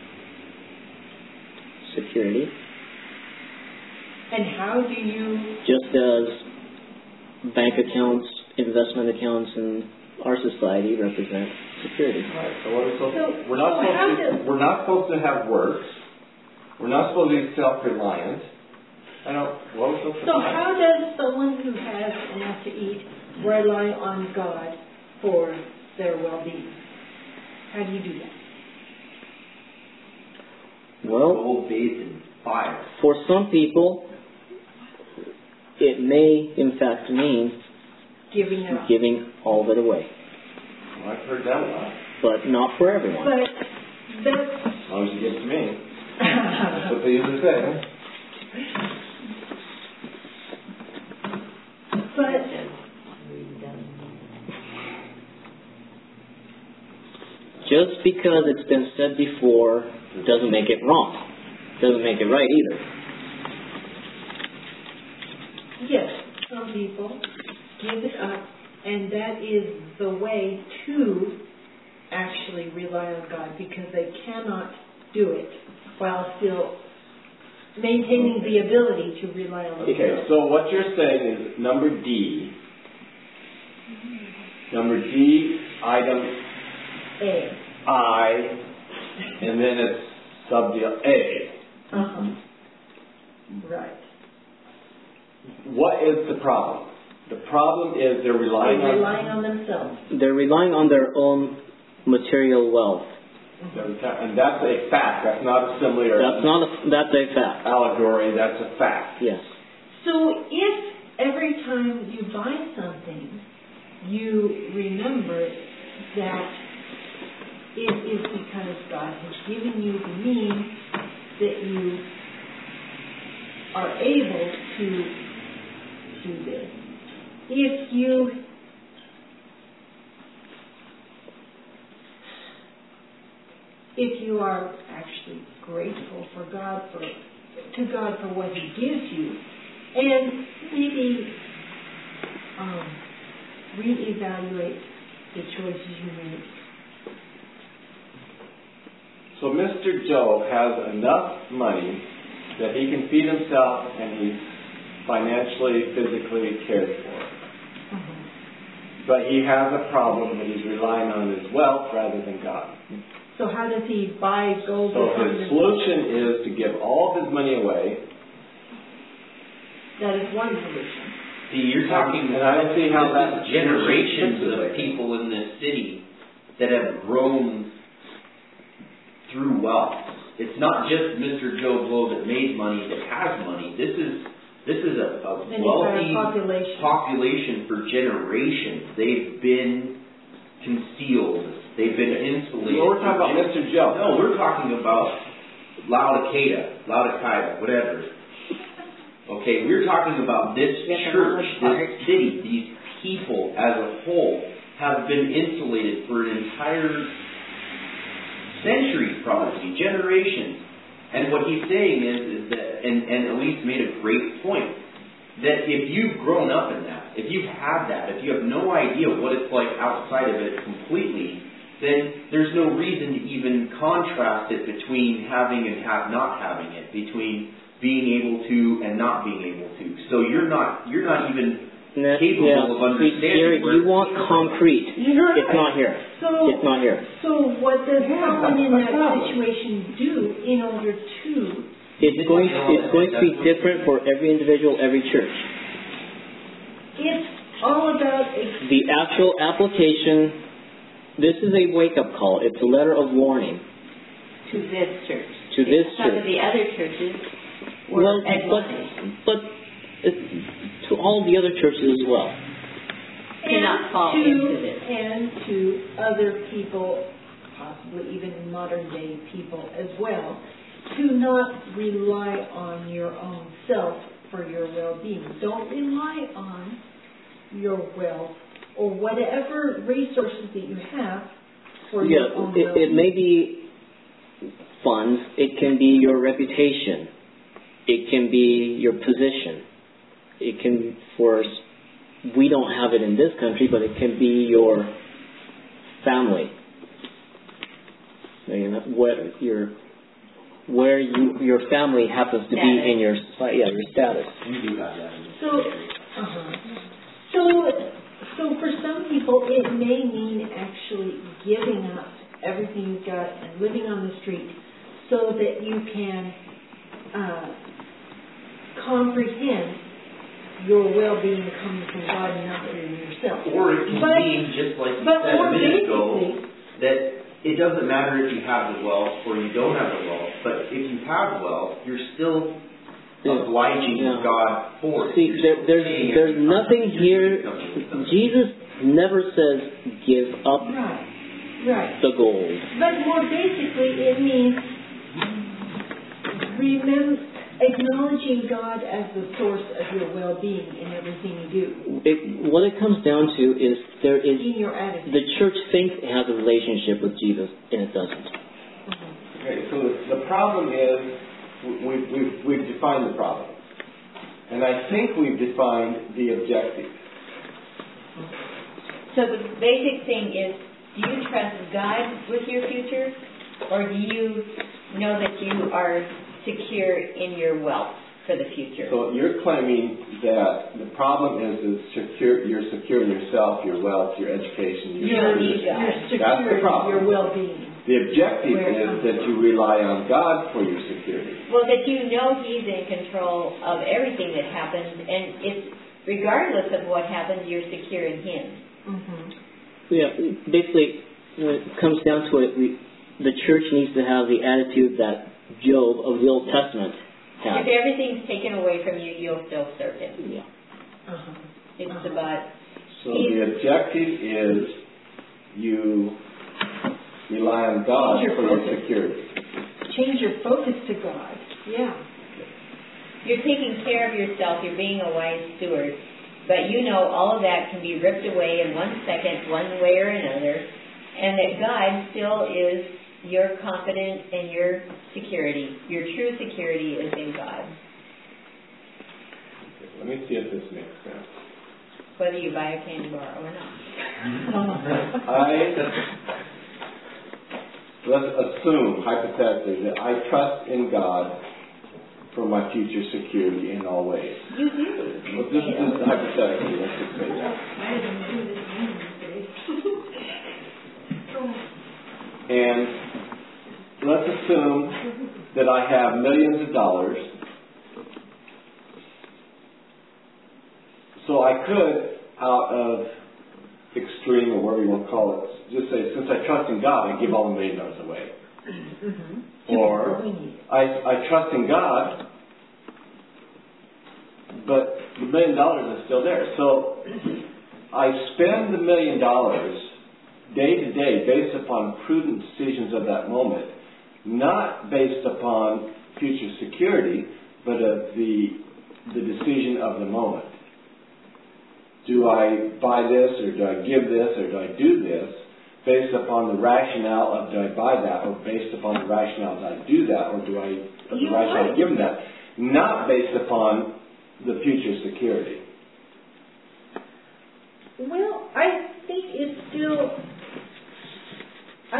security, And how do you, just as bank accounts, investment accounts in our society represent security. Right, so what are we supposed So- to, we're not so how supposed to, we're not supposed to have works. We're not supposed to be self-reliant. What are we supposed to so buy? how does someone who has enough to eat rely on God for their well-being? How do you do that? Well, Gold bathed in fire. for some people, it may in fact mean Giving it up. giving all of it away, Well, I've heard that a lot. but not for everyone. But that's As long as you give it to me. That's what they usually say. but Just because it's been said before doesn't make it wrong. Doesn't make it right either. yes, some people give it up, and that is the way to actually rely on God because they cannot do it while still maintaining the ability to rely on Okay, God. so what you're saying is number D, item A. I, and then it's subdeal A. Right. What is the problem? The problem is they're relying They're on relying on themselves. They're relying on their own material wealth. and that's a fact. That's not a simile or That's a fact. allegory. That's a fact. Yes. So if every time you buy something, you remember that it is because God has given you the means that you are able to do this. If you are actually grateful to God for what He gives you, and maybe reevaluate the choices you make. So Mr. Joe has enough money that he can feed himself and he's financially, physically cared for. But he has a problem that he's relying on his wealth rather than God. So how does he buy gold? So his solution is to give all of his money away. That is one solution. See, you're talking, And I don't see how this that is generations fixes of it. people in this city that have grown through wealth. It's not just Mr. Joe Blow that made money, that has money. This is a An wealthy entire population. for generations. They've been concealed. They've been insulated. Well, we're talking about Mr. Joe. No, we're talking about Laodicea, whatever. Okay, we're talking about this church, this city, these people as a whole have been insulated for an entire centuries, probably, generations. And what he's saying is that, and Elise made a great point, that if you've grown up in that, if you've had that, if you have no idea what it's like outside of it completely, then there's no reason to even contrast it between having and not having it, between being able to and not being able to. So you're not even capable of understanding. Gary, you want concrete. It's not here. It's not here. So what does someone in that situation do in order to? It's going to be different for every individual, every church. It's all about the actual application. This is a wake-up call. It's a letter of warning to this church. To this Some church. of the other churches were but to all the other churches as well. Do not fall into this. And to other people, possibly even modern day people as well, to not rely on your own self for your well-being. Don't rely on your wealth or whatever resources that you have for your own well-being. It may be funds. It can be your reputation. It can be your position. It can, we don't have it in this country, but it can be your family. Where your family happens to be in your society, your status. We do have that. So for some people, it may mean actually giving up everything you've got and living on the street so that you can comprehend your well-being coming from God and not from yourself. Or it can mean, just like you said a minute ago, that it doesn't matter if you have the wealth or you don't have the wealth, but if you have wealth, you're still obliging God for it. See, there's nothing here. Jesus never says give up the gold. But more basically, it means acknowledging God as the source of your well-being in everything you do. What it comes down to is in your attitude. The church thinks it has a relationship with Jesus, and it doesn't. Okay, so the problem is we've defined the problem, and I think we've defined the objective. So the basic thing is, do you trust God with your future, or do you know that you are secure in your wealth for the future? So you're claiming that the problem is you're secure in yourself, your wealth, your education, you're secure. That's the problem. Your well-being. The objective is that you rely on God for your security. Well, that you know He's in control of everything that happens, and it's regardless of what happens, you're secure in Him. Mm-hmm. Yeah, basically, when it comes down to it, the church needs to have the attitude that Job of the Old Testament had. If everything's taken away from you, you'll still serve Him. Yeah. It's about... So the objective is you rely on God for your security. Change your focus to God. Yeah. You're taking care of yourself. You're being a wise steward. But you know all of that can be ripped away in 1 second, one way or another. And that God still is your confidence and your security. Your true security is in God. Okay, let me see if this makes sense. Whether you buy a candy bar or not. Let's assume, hypothetically, that I trust in God for my future security in all ways. You do. Well, this is hypothetically, let's just say that. And let's assume that I have millions of dollars. So I could, out of extreme or whatever you want to call it, just say, since I trust in God, I give all the $1 million away. Mm-hmm. Or I trust in God, but the $1 million is still there. So I spend the $1 million day to day based upon prudent decisions of that moment, not based upon future security, but of the decision of the moment. Do I buy this, or do I give this, or do I do this, based upon the rationale of do I buy that, or based upon the rationale that I do that, or do I the rationale of giving that, not based upon the future security. Well, I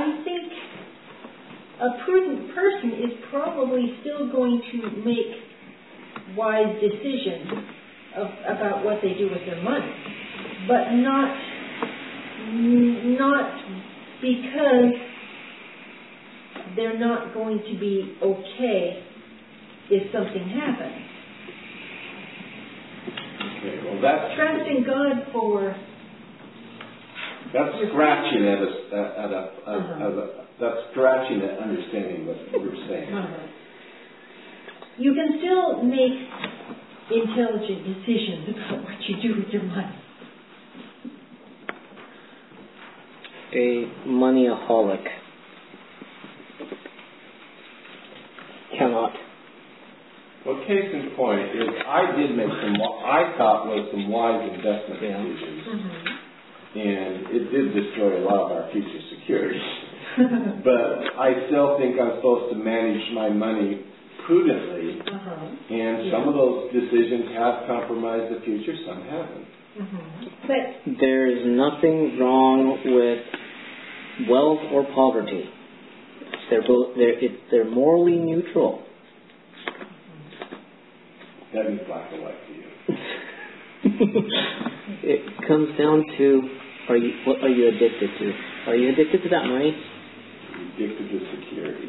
think a prudent person is probably still going to make wise decisions about what they do with their money, but not because they're not going to be okay if something happens. Okay, well, that's Trusting God for... That's scratching that's scratching at understanding what we're saying. You can still make intelligent decisions about what you do with your money. A moneyaholic cannot. Well, case in point is I did make what I thought was some wise investment decisions. And it did destroy a lot of our future security. But I still think I'm supposed to manage my money prudently. And some of those decisions have compromised the future, some haven't. But there is nothing wrong with wealth or poverty. They're morally neutral. That means black and white to you. It comes down to what are you addicted to? Are you addicted to that money? Addicted to security.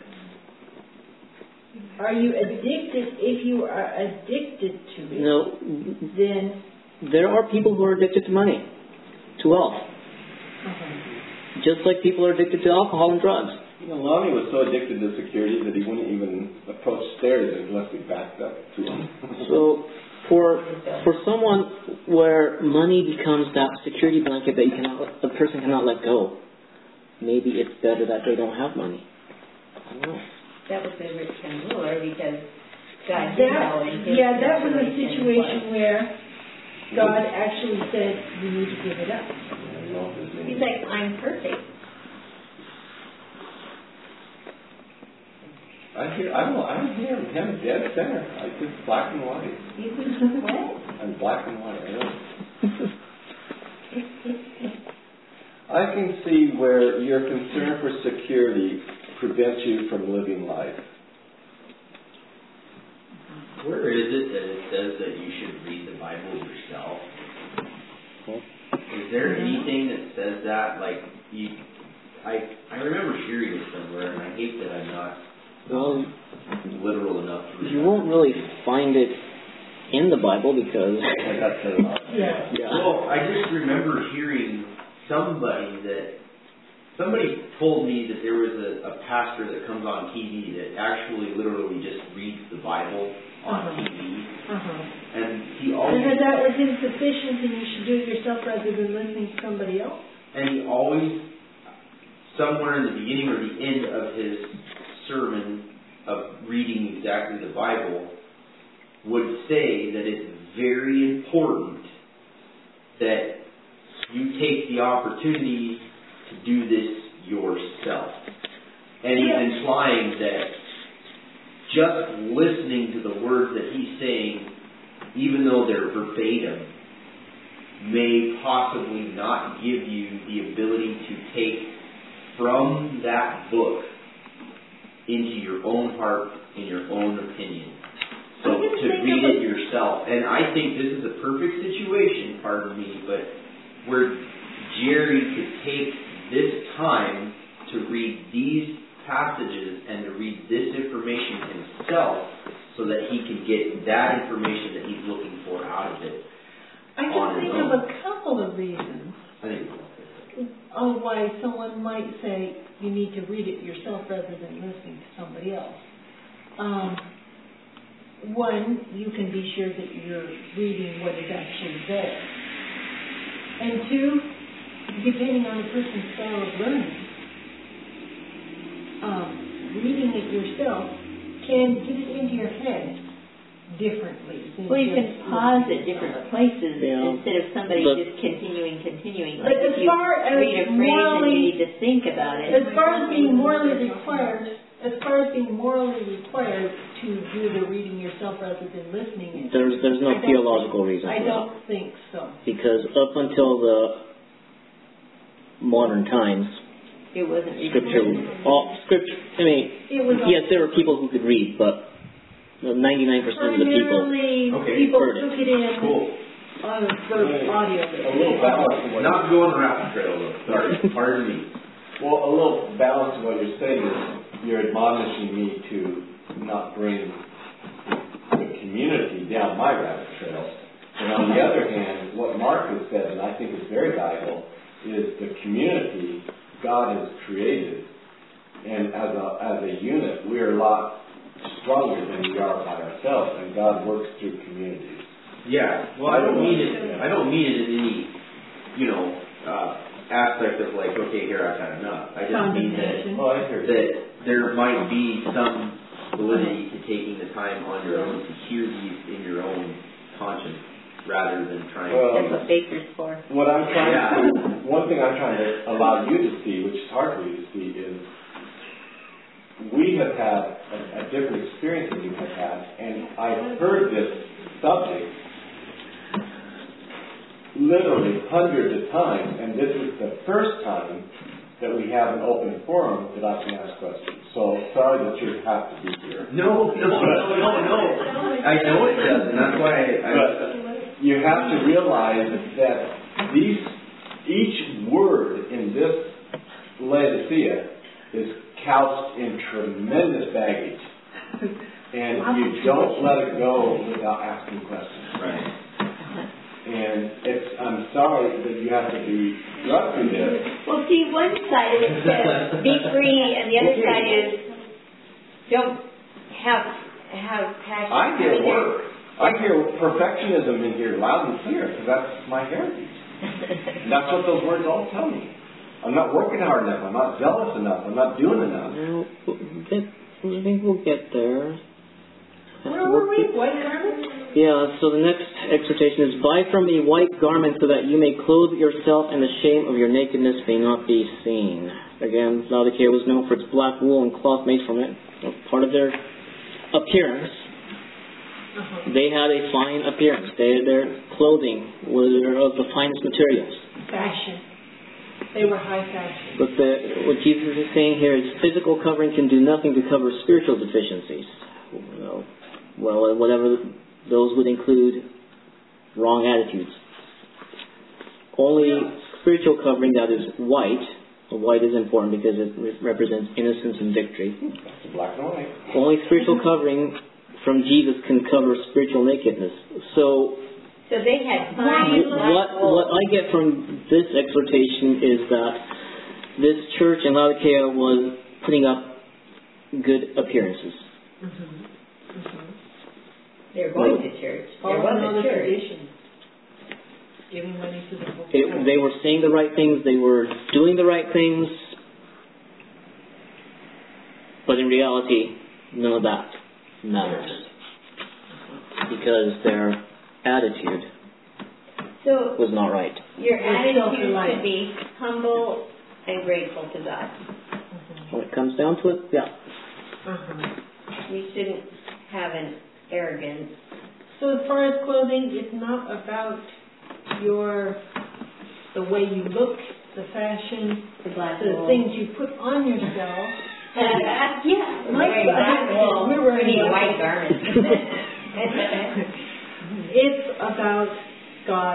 Are you addicted? If you are addicted to it, No. then There are people who are addicted to money, to wealth. Just like people are addicted to alcohol and drugs. You know, Lonnie was so addicted to security that he wouldn't even approach stairs unless we backed up to him. So, for someone where money becomes that security blanket that a person cannot let go, maybe it's better that they don't have money. I don't know. That was the rich young ruler because God that was a situation where God actually said, you need to give it up. He's like, I'm perfect. I don't hear him dead center. I just black and white. You think what? I'm black and white. I can see where your concern for security prevents you from living life. Where is it that it says that you should read the Bible yourself? Is there anything that says that? Like, I remember hearing it somewhere, and I hate that I'm not literal enough to read. You won't really find it in the Bible because... Well, I just remember hearing somebody told me that there was a pastor that comes on TV that actually literally just reads the Bible on TV. And he always... And that was insufficient and you should do it yourself rather than listening to somebody else? And he always, somewhere in the beginning or the end of his sermon of reading exactly the Bible, would say that it's very important that you take the opportunity to do this yourself. And he's implying that just listening to the words that he's saying, even though they're verbatim, may possibly not give you the ability to take from that book into your own heart and your own opinion. So to read it yourself. And I think this is a perfect situation, pardon me, but where Jerry could take this time to read these passages and to read this information himself so that he can get that information that he's looking for out of it. I can think of a couple of reasons on why someone might say you need to read it yourself rather than listening to somebody else. One, you can be sure that you're reading what is actually there. And two, depending on the person's style of learning, reading it yourself can get it into your head differently. Well, you can pause at different places instead of somebody just continuing. But as far as read a phrase and you need to think about it. As far as being morally required to do the reading yourself rather than listening, there's no theological reason for that. I don't think so. Because up until the modern times, it wasn't Scripture. I mean, yes, there were people who could read, but 99% of the people. Primarily, Okay, people heard it. took it in Cool. on the audio. A little balance to what Not going rapid trail though. Sorry, pardon me. Well, a little balance to what you're saying is you're admonishing me to not bring the community down my rabbit trail. And on the other hand, what Mark has said, and I think is very valuable, is the community God has created. And as a unit, we're a lot stronger than we are by ourselves, and God works through communities. Yeah. Well, I don't mean it in any, aspect of like, okay, here I've had enough. I just mean that Oh, I hear you. that there might be some validity to taking the time on your own to hear these in your own conscience rather than trying That's to... what Baker's for. What I'm trying to, one thing I'm trying to allow you to see, which is hard for you to see, is we have had a different experience than you have had, and I've heard this subject literally hundreds of times, and this is the first time that we have an open forum that I can ask questions. So sorry that you have to be here. No. I know it does, and that's why But you have to realize that each word in this Laodicea is couched in tremendous baggage. And you don't let it go without asking questions. Right. And I'm sorry that you have to be drugged through this. Well, see, one side of it says be free, and the other side is don't have passion. I hear work. I hear perfectionism in here loud and clear because that's my heritage. And that's what those words all tell me. I'm not working hard enough. I'm not zealous enough. I'm not doing enough. Well, I think we'll get there. Where were we? White garments? Yeah, so the next exhortation is, buy from me white garments so that you may clothe yourself and the shame of your nakedness may not be seen. Again, Laodicea was known for its black wool and cloth made from it. Part of their appearance, they had a fine appearance. Their clothing was of the finest materials. Fashion. They were high fashion. But what Jesus is saying here is physical covering can do nothing to cover spiritual deficiencies. Well, whatever those would include wrong attitudes. Only spiritual covering that is white. White is important because it represents innocence and victory. Black and white. Only spiritual covering from Jesus can cover spiritual nakedness. So they had fine what I get from this exhortation is that this church in Laodicea was putting up good appearances. They're going to church. There was a church. Tradition. Giving money to the poor. They were saying the right things. They were doing the right things. But in reality, none of that matters. Because their attitude was not right. Your attitude should be humble and grateful to God. When it comes down to it, yeah. You shouldn't have an arrogance. So as far as clothing, it's not about the way you look, the fashion, the things you put on yourself. Yeah, we're wearing white garments. It's about God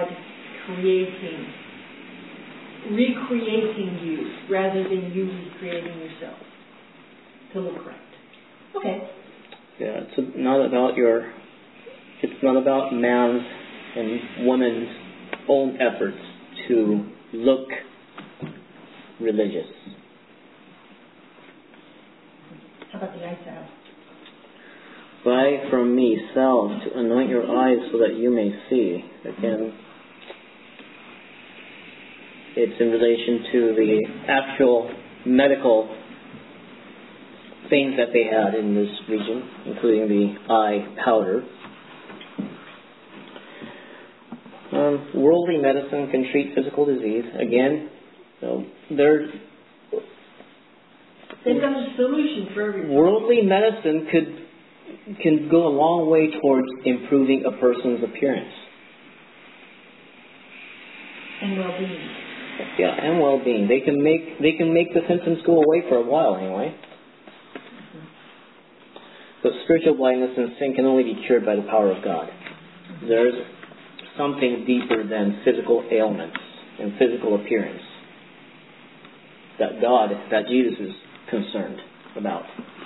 recreating you, rather than you recreating yourself to look right. Okay. Yeah, it's not about man's and woman's own efforts to look religious. How about the eye salve? Buy from me salve to anoint your eyes so that you may see. Again, it's in relation to the actual medical things that they had in this region, including the eye powder. Worldly medicine can treat physical disease. Again, they've got a solution for everything. Worldly medicine can go a long way towards improving a person's appearance. And well-being. Yeah, and well-being. They can make the symptoms go away for a while anyway. But spiritual blindness and sin can only be cured by the power of God. There's something deeper than physical ailments and physical appearance that Jesus is concerned about.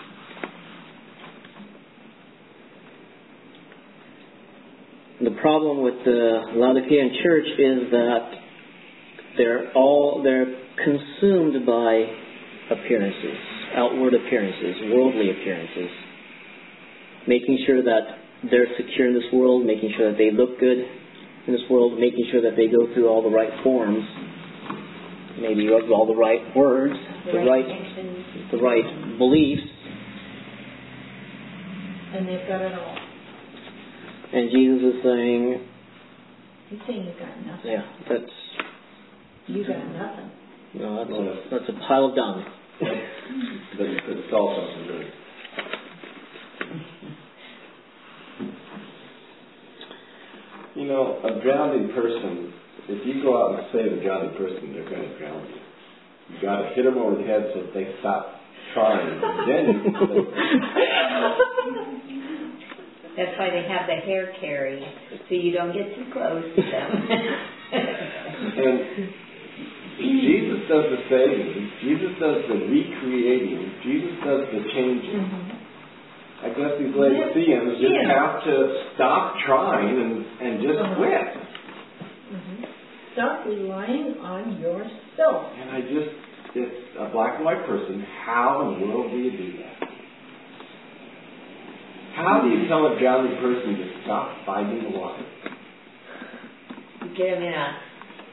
The problem with the Laodicean church is that they're consumed by appearances, outward appearances, worldly appearances, making sure that they're secure in this world, making sure that they look good in this world, making sure that they go through all the right forms, maybe all the right words, the right beliefs. And they've got it all. And Jesus is saying, He's saying you've got nothing. yeah, You got nothing. that's a pile of dung. But you could solve something good. You know, a drowning person, if you go out and save a drowning person, they're going to drown you. You've got to hit them over the head so that they stop trying. Then you can save them. That's why they have the hair carry, so you don't get too close to them. And Jesus does the saving. Jesus does the recreating. Jesus does the changing. I guess these Laodiceans just have to stop trying and just quit. Stop relying on yourself. And it's a black and white person. How in the world do you do that? How do you tell a drowning person to stop fighting the water? You get them in a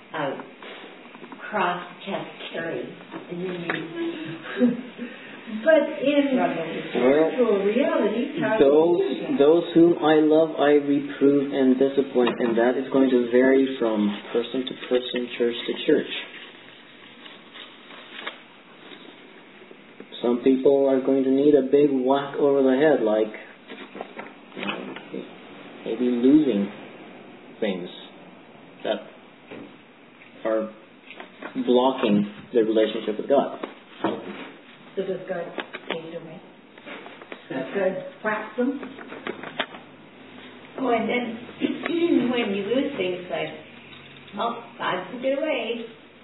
cross chest carry, and then you. But in spiritual reality, how do you do that? Those whom I love, I reprove and discipline, and that is going to vary from person to person, church to church. Some people are going to need a big whack over the head, like maybe losing things that are blocking their relationship with God. So does God take it away? Does God whack them? Oh, and then when you lose things like, oh, God took it away.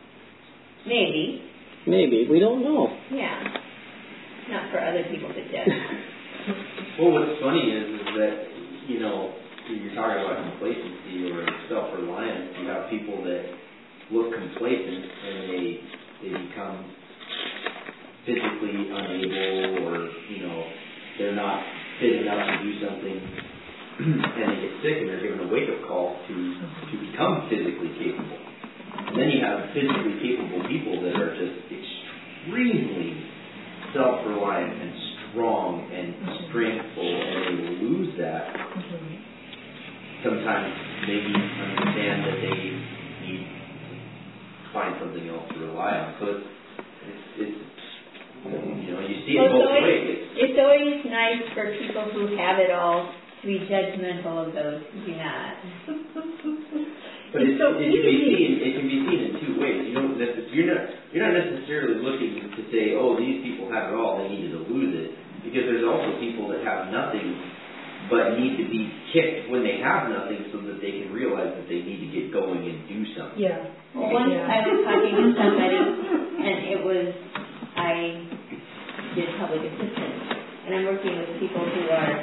Maybe. We don't know. Yeah. Not for other people to judge. Well, what's funny is that, you know, when you're talking about complacency or self-reliance, you have people that look complacent and they become physically unable, or, you know, they're not fit enough to do something, and they get sick and they're given a wake-up call to become physically capable. And then you have physically capable people that are just extremely self-reliant and strong and strengthful, and they will lose that. Sometimes maybe understand that they need to find something else to rely on. So it's you know, you see it both ways. It's always nice for people who have it all to be judgmental of those who do not. But it can be seen in two ways. You know, you're not necessarily looking to say, oh, these people have it all, they needed to lose it, because there's also people that have nothing but need to be kicked when they have nothing so that they can realize that they need to get going and do something. Yeah. Well, once I was talking to somebody, and I did public assistance, and I'm working with people who are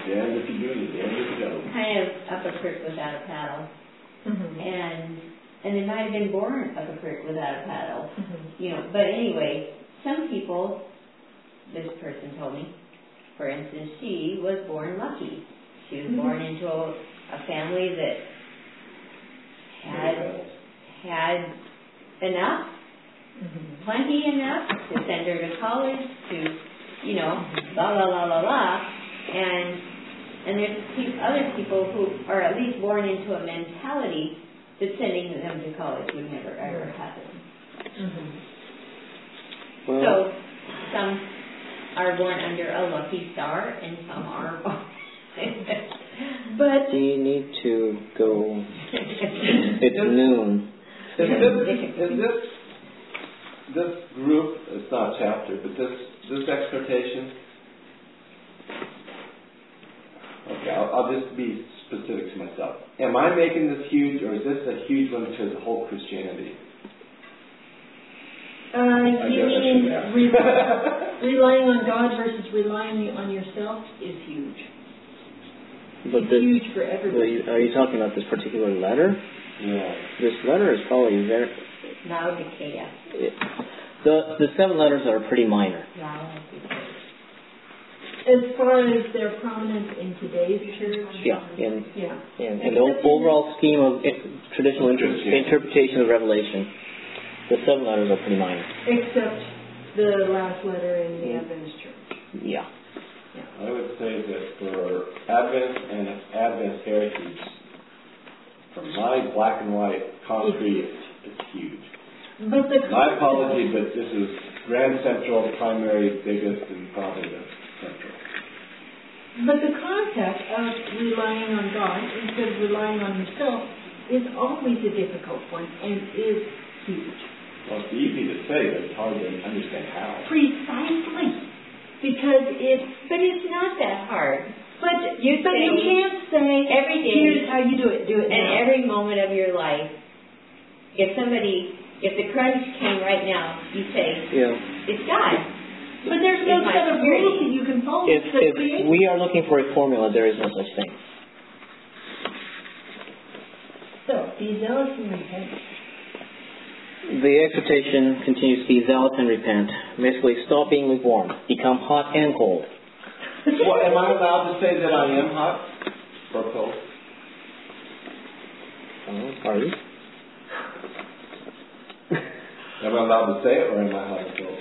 kind of up a creek without a paddle. And they might have been born up a creek without a paddle, you know. But anyway, some people, this person told me, for instance, she was born lucky. She was born into a family that had enough, plenty enough to send her to college, to, you know, blah, blah, blah, blah, blah. And there's other people who are at least born into a mentality that sending them to college would never, ever happen. Well, so some are born under a lucky star, and some are born. But we need to go. It's noon. This group, it's not a chapter, but this exhortation, I'll just be specific to myself. Am I making this huge, or is this a huge one to the whole Christianity? You mean relying on God versus relying on yourself is huge. But It's huge for everybody. Are you talking about this particular letter? Yeah. This letter is probably very... Laodicea. The 7 letters are pretty minor. As far as their prominence in today's church. Yeah. In Yeah. the overall scheme of traditional interpretation of Revelation, the 7 letters are pretty minor. Except the last letter in the Adventist church. Yeah. I would say that for Advent and Advent heritage, from my black and white concrete, it's huge. But the My apology, but this is Grand Central, primary, biggest, and probably the central. But the concept of relying on God instead of relying on yourself is always a difficult one and is huge. Well, it's easy to say, but it's hard to understand how. Precisely. Because But it's not that hard. But You you can't say, every day, here's how you do it and now. every moment of your life, if the crunch came right now, you say, Yeah. it's God. But there's no It's my set of security. rules that you can follow. If we are looking for a formula, there is no such thing. So, be zealous and repent. The exhortation continues to be zealous and repent. Basically, stop being lukewarm. Become hot and cold. Well, am I allowed to say that I am hot or cold? Are you? Am I allowed to say it, or am I hot or cold?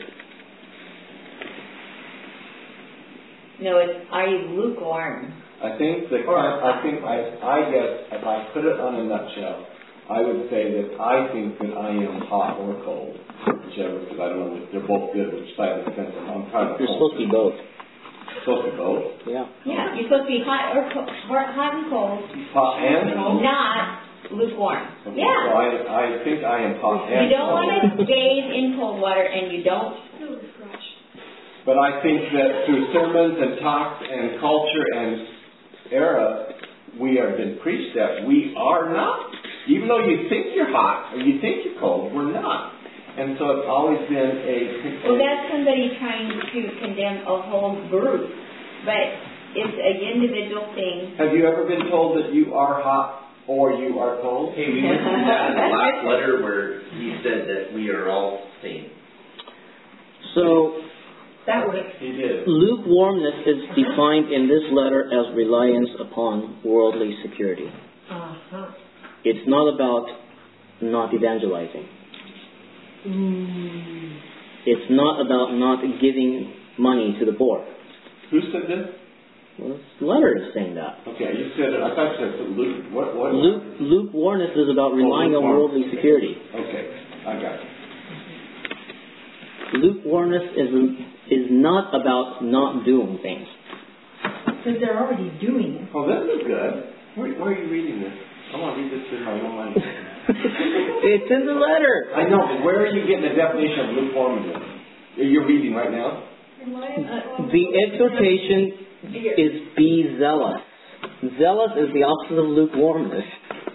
No, are you lukewarm? I think I guess if I put it on a nutshell, I would say that I think that I am hot or cold, whichever, because I don't know if they're both good, which side of the fence I'm trying to. You're supposed to be both. Supposed to be both? Yeah. Yeah, you're supposed to be hot hot and cold, Hot and cold? not lukewarm. Okay, Yeah. so I think I am hot and You don't cold. want to bathe in cold water, and you don't. But I think that through sermons and talks and culture and era, we have been preached that we are not. Even though you think you're hot or you think you're cold, we're not. And so it's always been Well, that's somebody trying to condemn a whole group, but it's an individual thing. Have you ever been told that you are hot or you are cold? Hey, we went through that in the last letter where he said that we are all same. So, That was He did. lukewarmness is defined in this letter as reliance upon worldly security. It's not about not evangelizing. It's not about not giving money to the poor. Who said this? Well, this letter is saying that. Okay, you said it. I thought you said Luke. What? Lukewarmness is about relying on lukewarm. worldly security. Okay, I got it. Lukewarmness is not about not doing things. because they're already doing it. Oh, this is good. Where are you reading this? I want to read this in my own mind. It's in the letter. I know, but where are you getting the definition of lukewarmness? You're reading right now? The exhortation is be zealous. Zealous is the opposite of lukewarmness.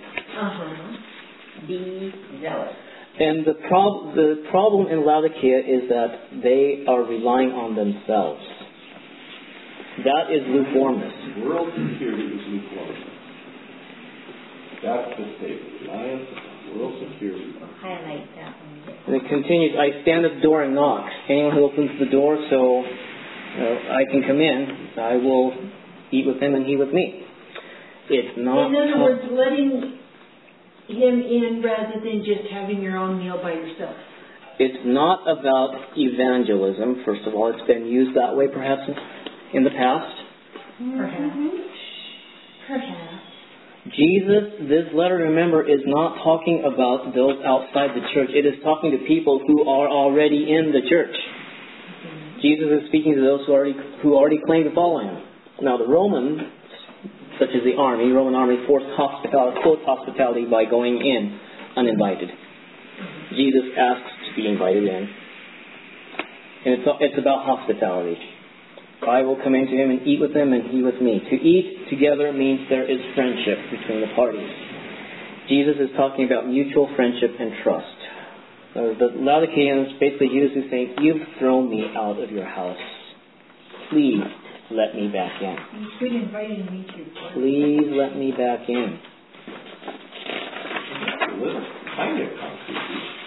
Be zealous. And the problem in Laodicea is that they are relying on themselves. That is lukewarmness. World security is lukewarmness. That's the statement. Reliance on world security. Highlight that one. And it continues, I stand at the door and knock. Anyone who opens the door so I can come in, I will eat with him and he with me. It's not... In other words, letting him in rather than just having your own meal by yourself. It's not about evangelism, first of all. It's been used that way perhaps in the past. Perhaps. Jesus, this letter, remember, is not talking about those outside the church. It is talking to people who are already in the church. Jesus is speaking to those who already claim to follow him. Now, the Romans, such as the Roman army, forced hospitality by going in uninvited. Jesus asks to be invited in. And it's about hospitality. I will come into him and eat with him and he with me. To eat together means there is friendship between the parties. Jesus is talking about mutual friendship and trust. The Laodiceans, basically Jesus is saying, you've thrown me out of your house. Please let me back in. You should invite me to. Please let me back in. Kind of concrete.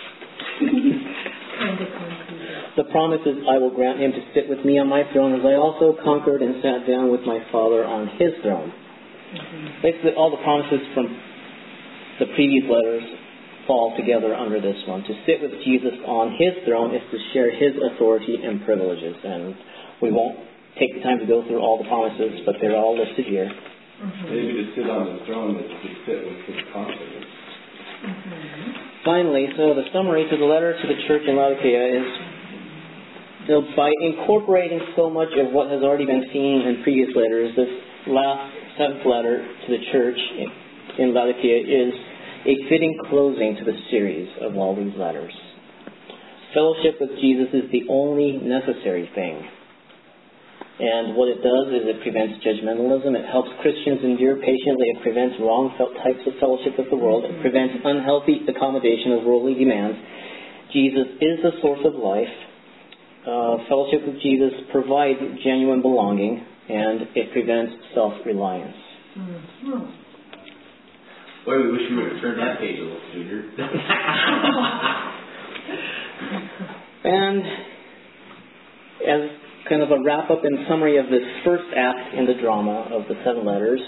The promise is, I will grant him to sit with me on my throne as I also conquered and sat down with my Father on his throne. Basically, all the promises from the previous letters fall together under this one. To sit with Jesus on his throne is to share his authority and privileges. And we won't take the time to go through all the promises, but they're all listed here. Maybe to sit on the throne is to sit with his confidence. Finally, so the summary to the letter to the church in Laodicea is, by incorporating so much of what has already been seen in previous letters, this last 7th letter to the church in Laodicea is a fitting closing to the series of all these letters. Fellowship with Jesus is the only necessary thing. And what it does is it prevents judgmentalism. It helps Christians endure patiently. It prevents wrong types of fellowship with the world. It prevents unhealthy accommodation of worldly demands. Jesus is the source of life. Fellowship with Jesus provides genuine belonging, and it prevents self-reliance. Boy, we wish we would have turned that page a little sooner. And as kind of a wrap-up and summary of this first act in the drama of the 7 letters,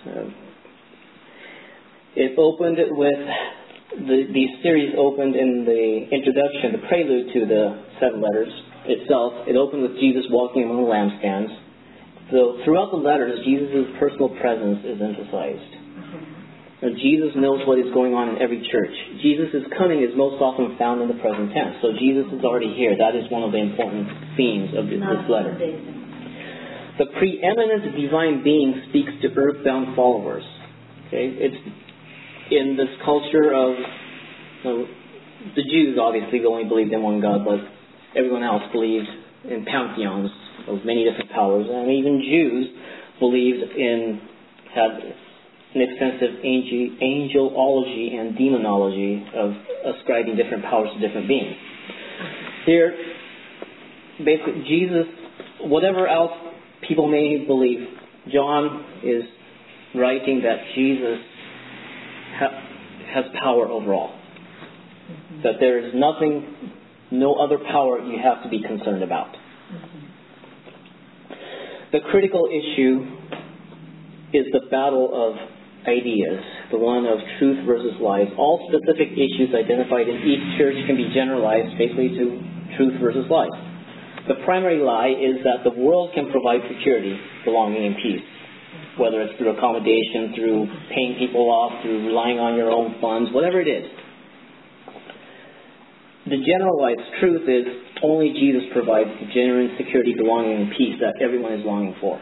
it opened with, the series opened in the introduction, the prelude to the 7 letters itself. It opened with Jesus walking among the lampstands. So throughout the letters, Jesus' personal presence is emphasized. Jesus knows what is going on in every church. Jesus' coming is most often found in the present tense. So Jesus is already here. That is one of the important themes of this letter. The preeminent divine being speaks to earthbound followers. Okay, it's in this culture of the Jews. Obviously, only believed in one God, but everyone else believed in pantheons of many different powers, and even Jews believed had an extensive angelology and demonology of ascribing different powers to different beings. Here, basically, Jesus, whatever else people may believe, John is writing that Jesus has power over all. That there is no other power you have to be concerned about. The critical issue is the battle of ideas, the one of truth versus lies. All specific issues identified in each church can be generalized basically to truth versus lies. The primary lie is that the world can provide security, belonging, and peace, whether it's through accommodation, through paying people off, through relying on your own funds, whatever it is. The generalized truth is only Jesus provides the genuine security, belonging, and peace that everyone is longing for.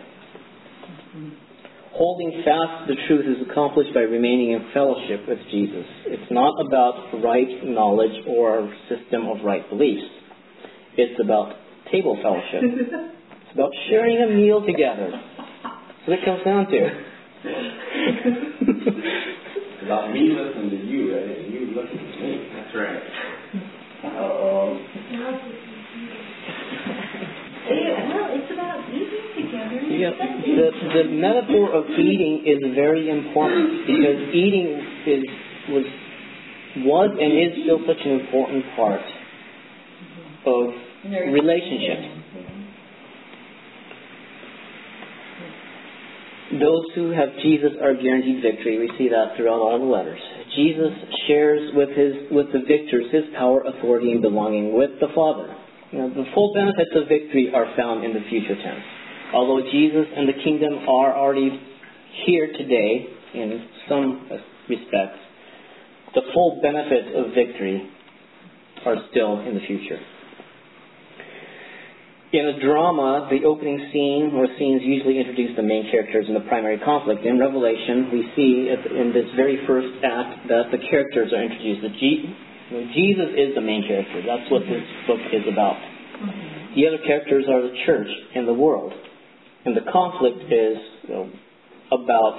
Holding fast the truth is accomplished by remaining in fellowship with Jesus. It's not about right knowledge or system of right beliefs. It's about table fellowship. It's about sharing a meal together. That's what it comes down to. It's about me listening to you, and you listening to me. That's right. Well, it's about eating together. Yeah, the metaphor of eating is very important because eating was and is still such an important part of relationships. Those who have Jesus are guaranteed victory. We see that throughout all the letters. Jesus shares with the victors his power, authority, and belonging with the Father. Now, the full benefits of victory are found in the future tense. Although Jesus and the kingdom are already here today in some respects, the full benefits of victory are still in the future. In a drama, the opening scene or scenes usually introduce the main characters and the primary conflict. In Revelation, we see in this very first act that the characters are introduced. Jesus is the main character. That's what this book is about. The other characters are the church and the world. And the conflict is about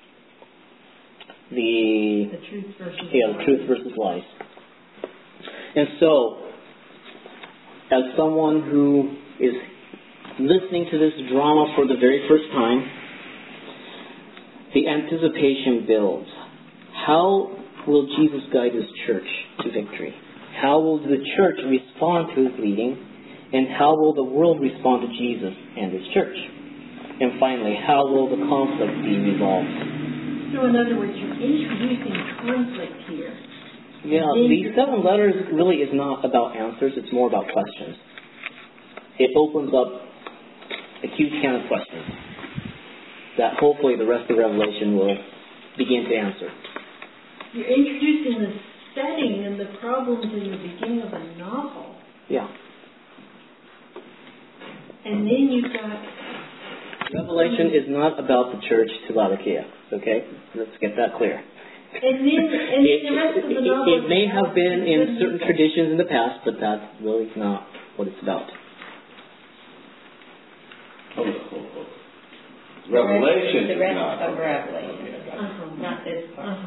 the truth versus lies. And so, as someone who is listening to this drama for the very first time, the anticipation builds. How will Jesus guide His church to victory? How will the church respond to His leading? And how will the world respond to Jesus and His church? And finally, how will the conflict be resolved? So in other words, you're introducing conflict here. Yeah, these 7 letters really is not about answers, it's more about questions. It opens up a huge can of questions that hopefully the rest of Revelation will begin to answer. You're introducing the setting and the problems in the beginning of a novel. Yeah. And then you've got... Revelation is not about the church to Laodicea, okay? Let's get that clear. And then the rest of the novel... It may have been in certain traditions in the past, but that's really not what it's about. Revelation The is rest not. of Revelation. Okay, I got it. Not this part.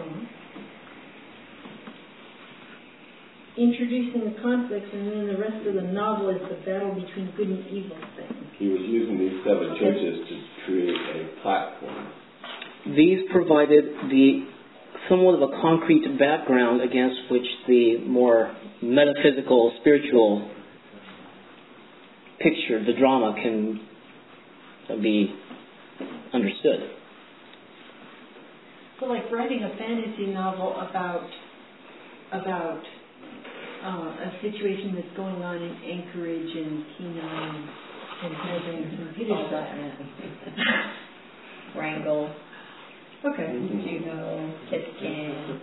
Introducing the conflicts, and then the rest of the novel is the battle between good and evil things. He was using these 7 churches to create a platform. These provided the somewhat of a concrete background against which the more metaphysical, spiritual picture, the drama, can be understood. So like writing a fantasy novel about a situation that's going on in Anchorage and Kenai and Petersburg. Wrangell, Okay. Juneau, Pitkin.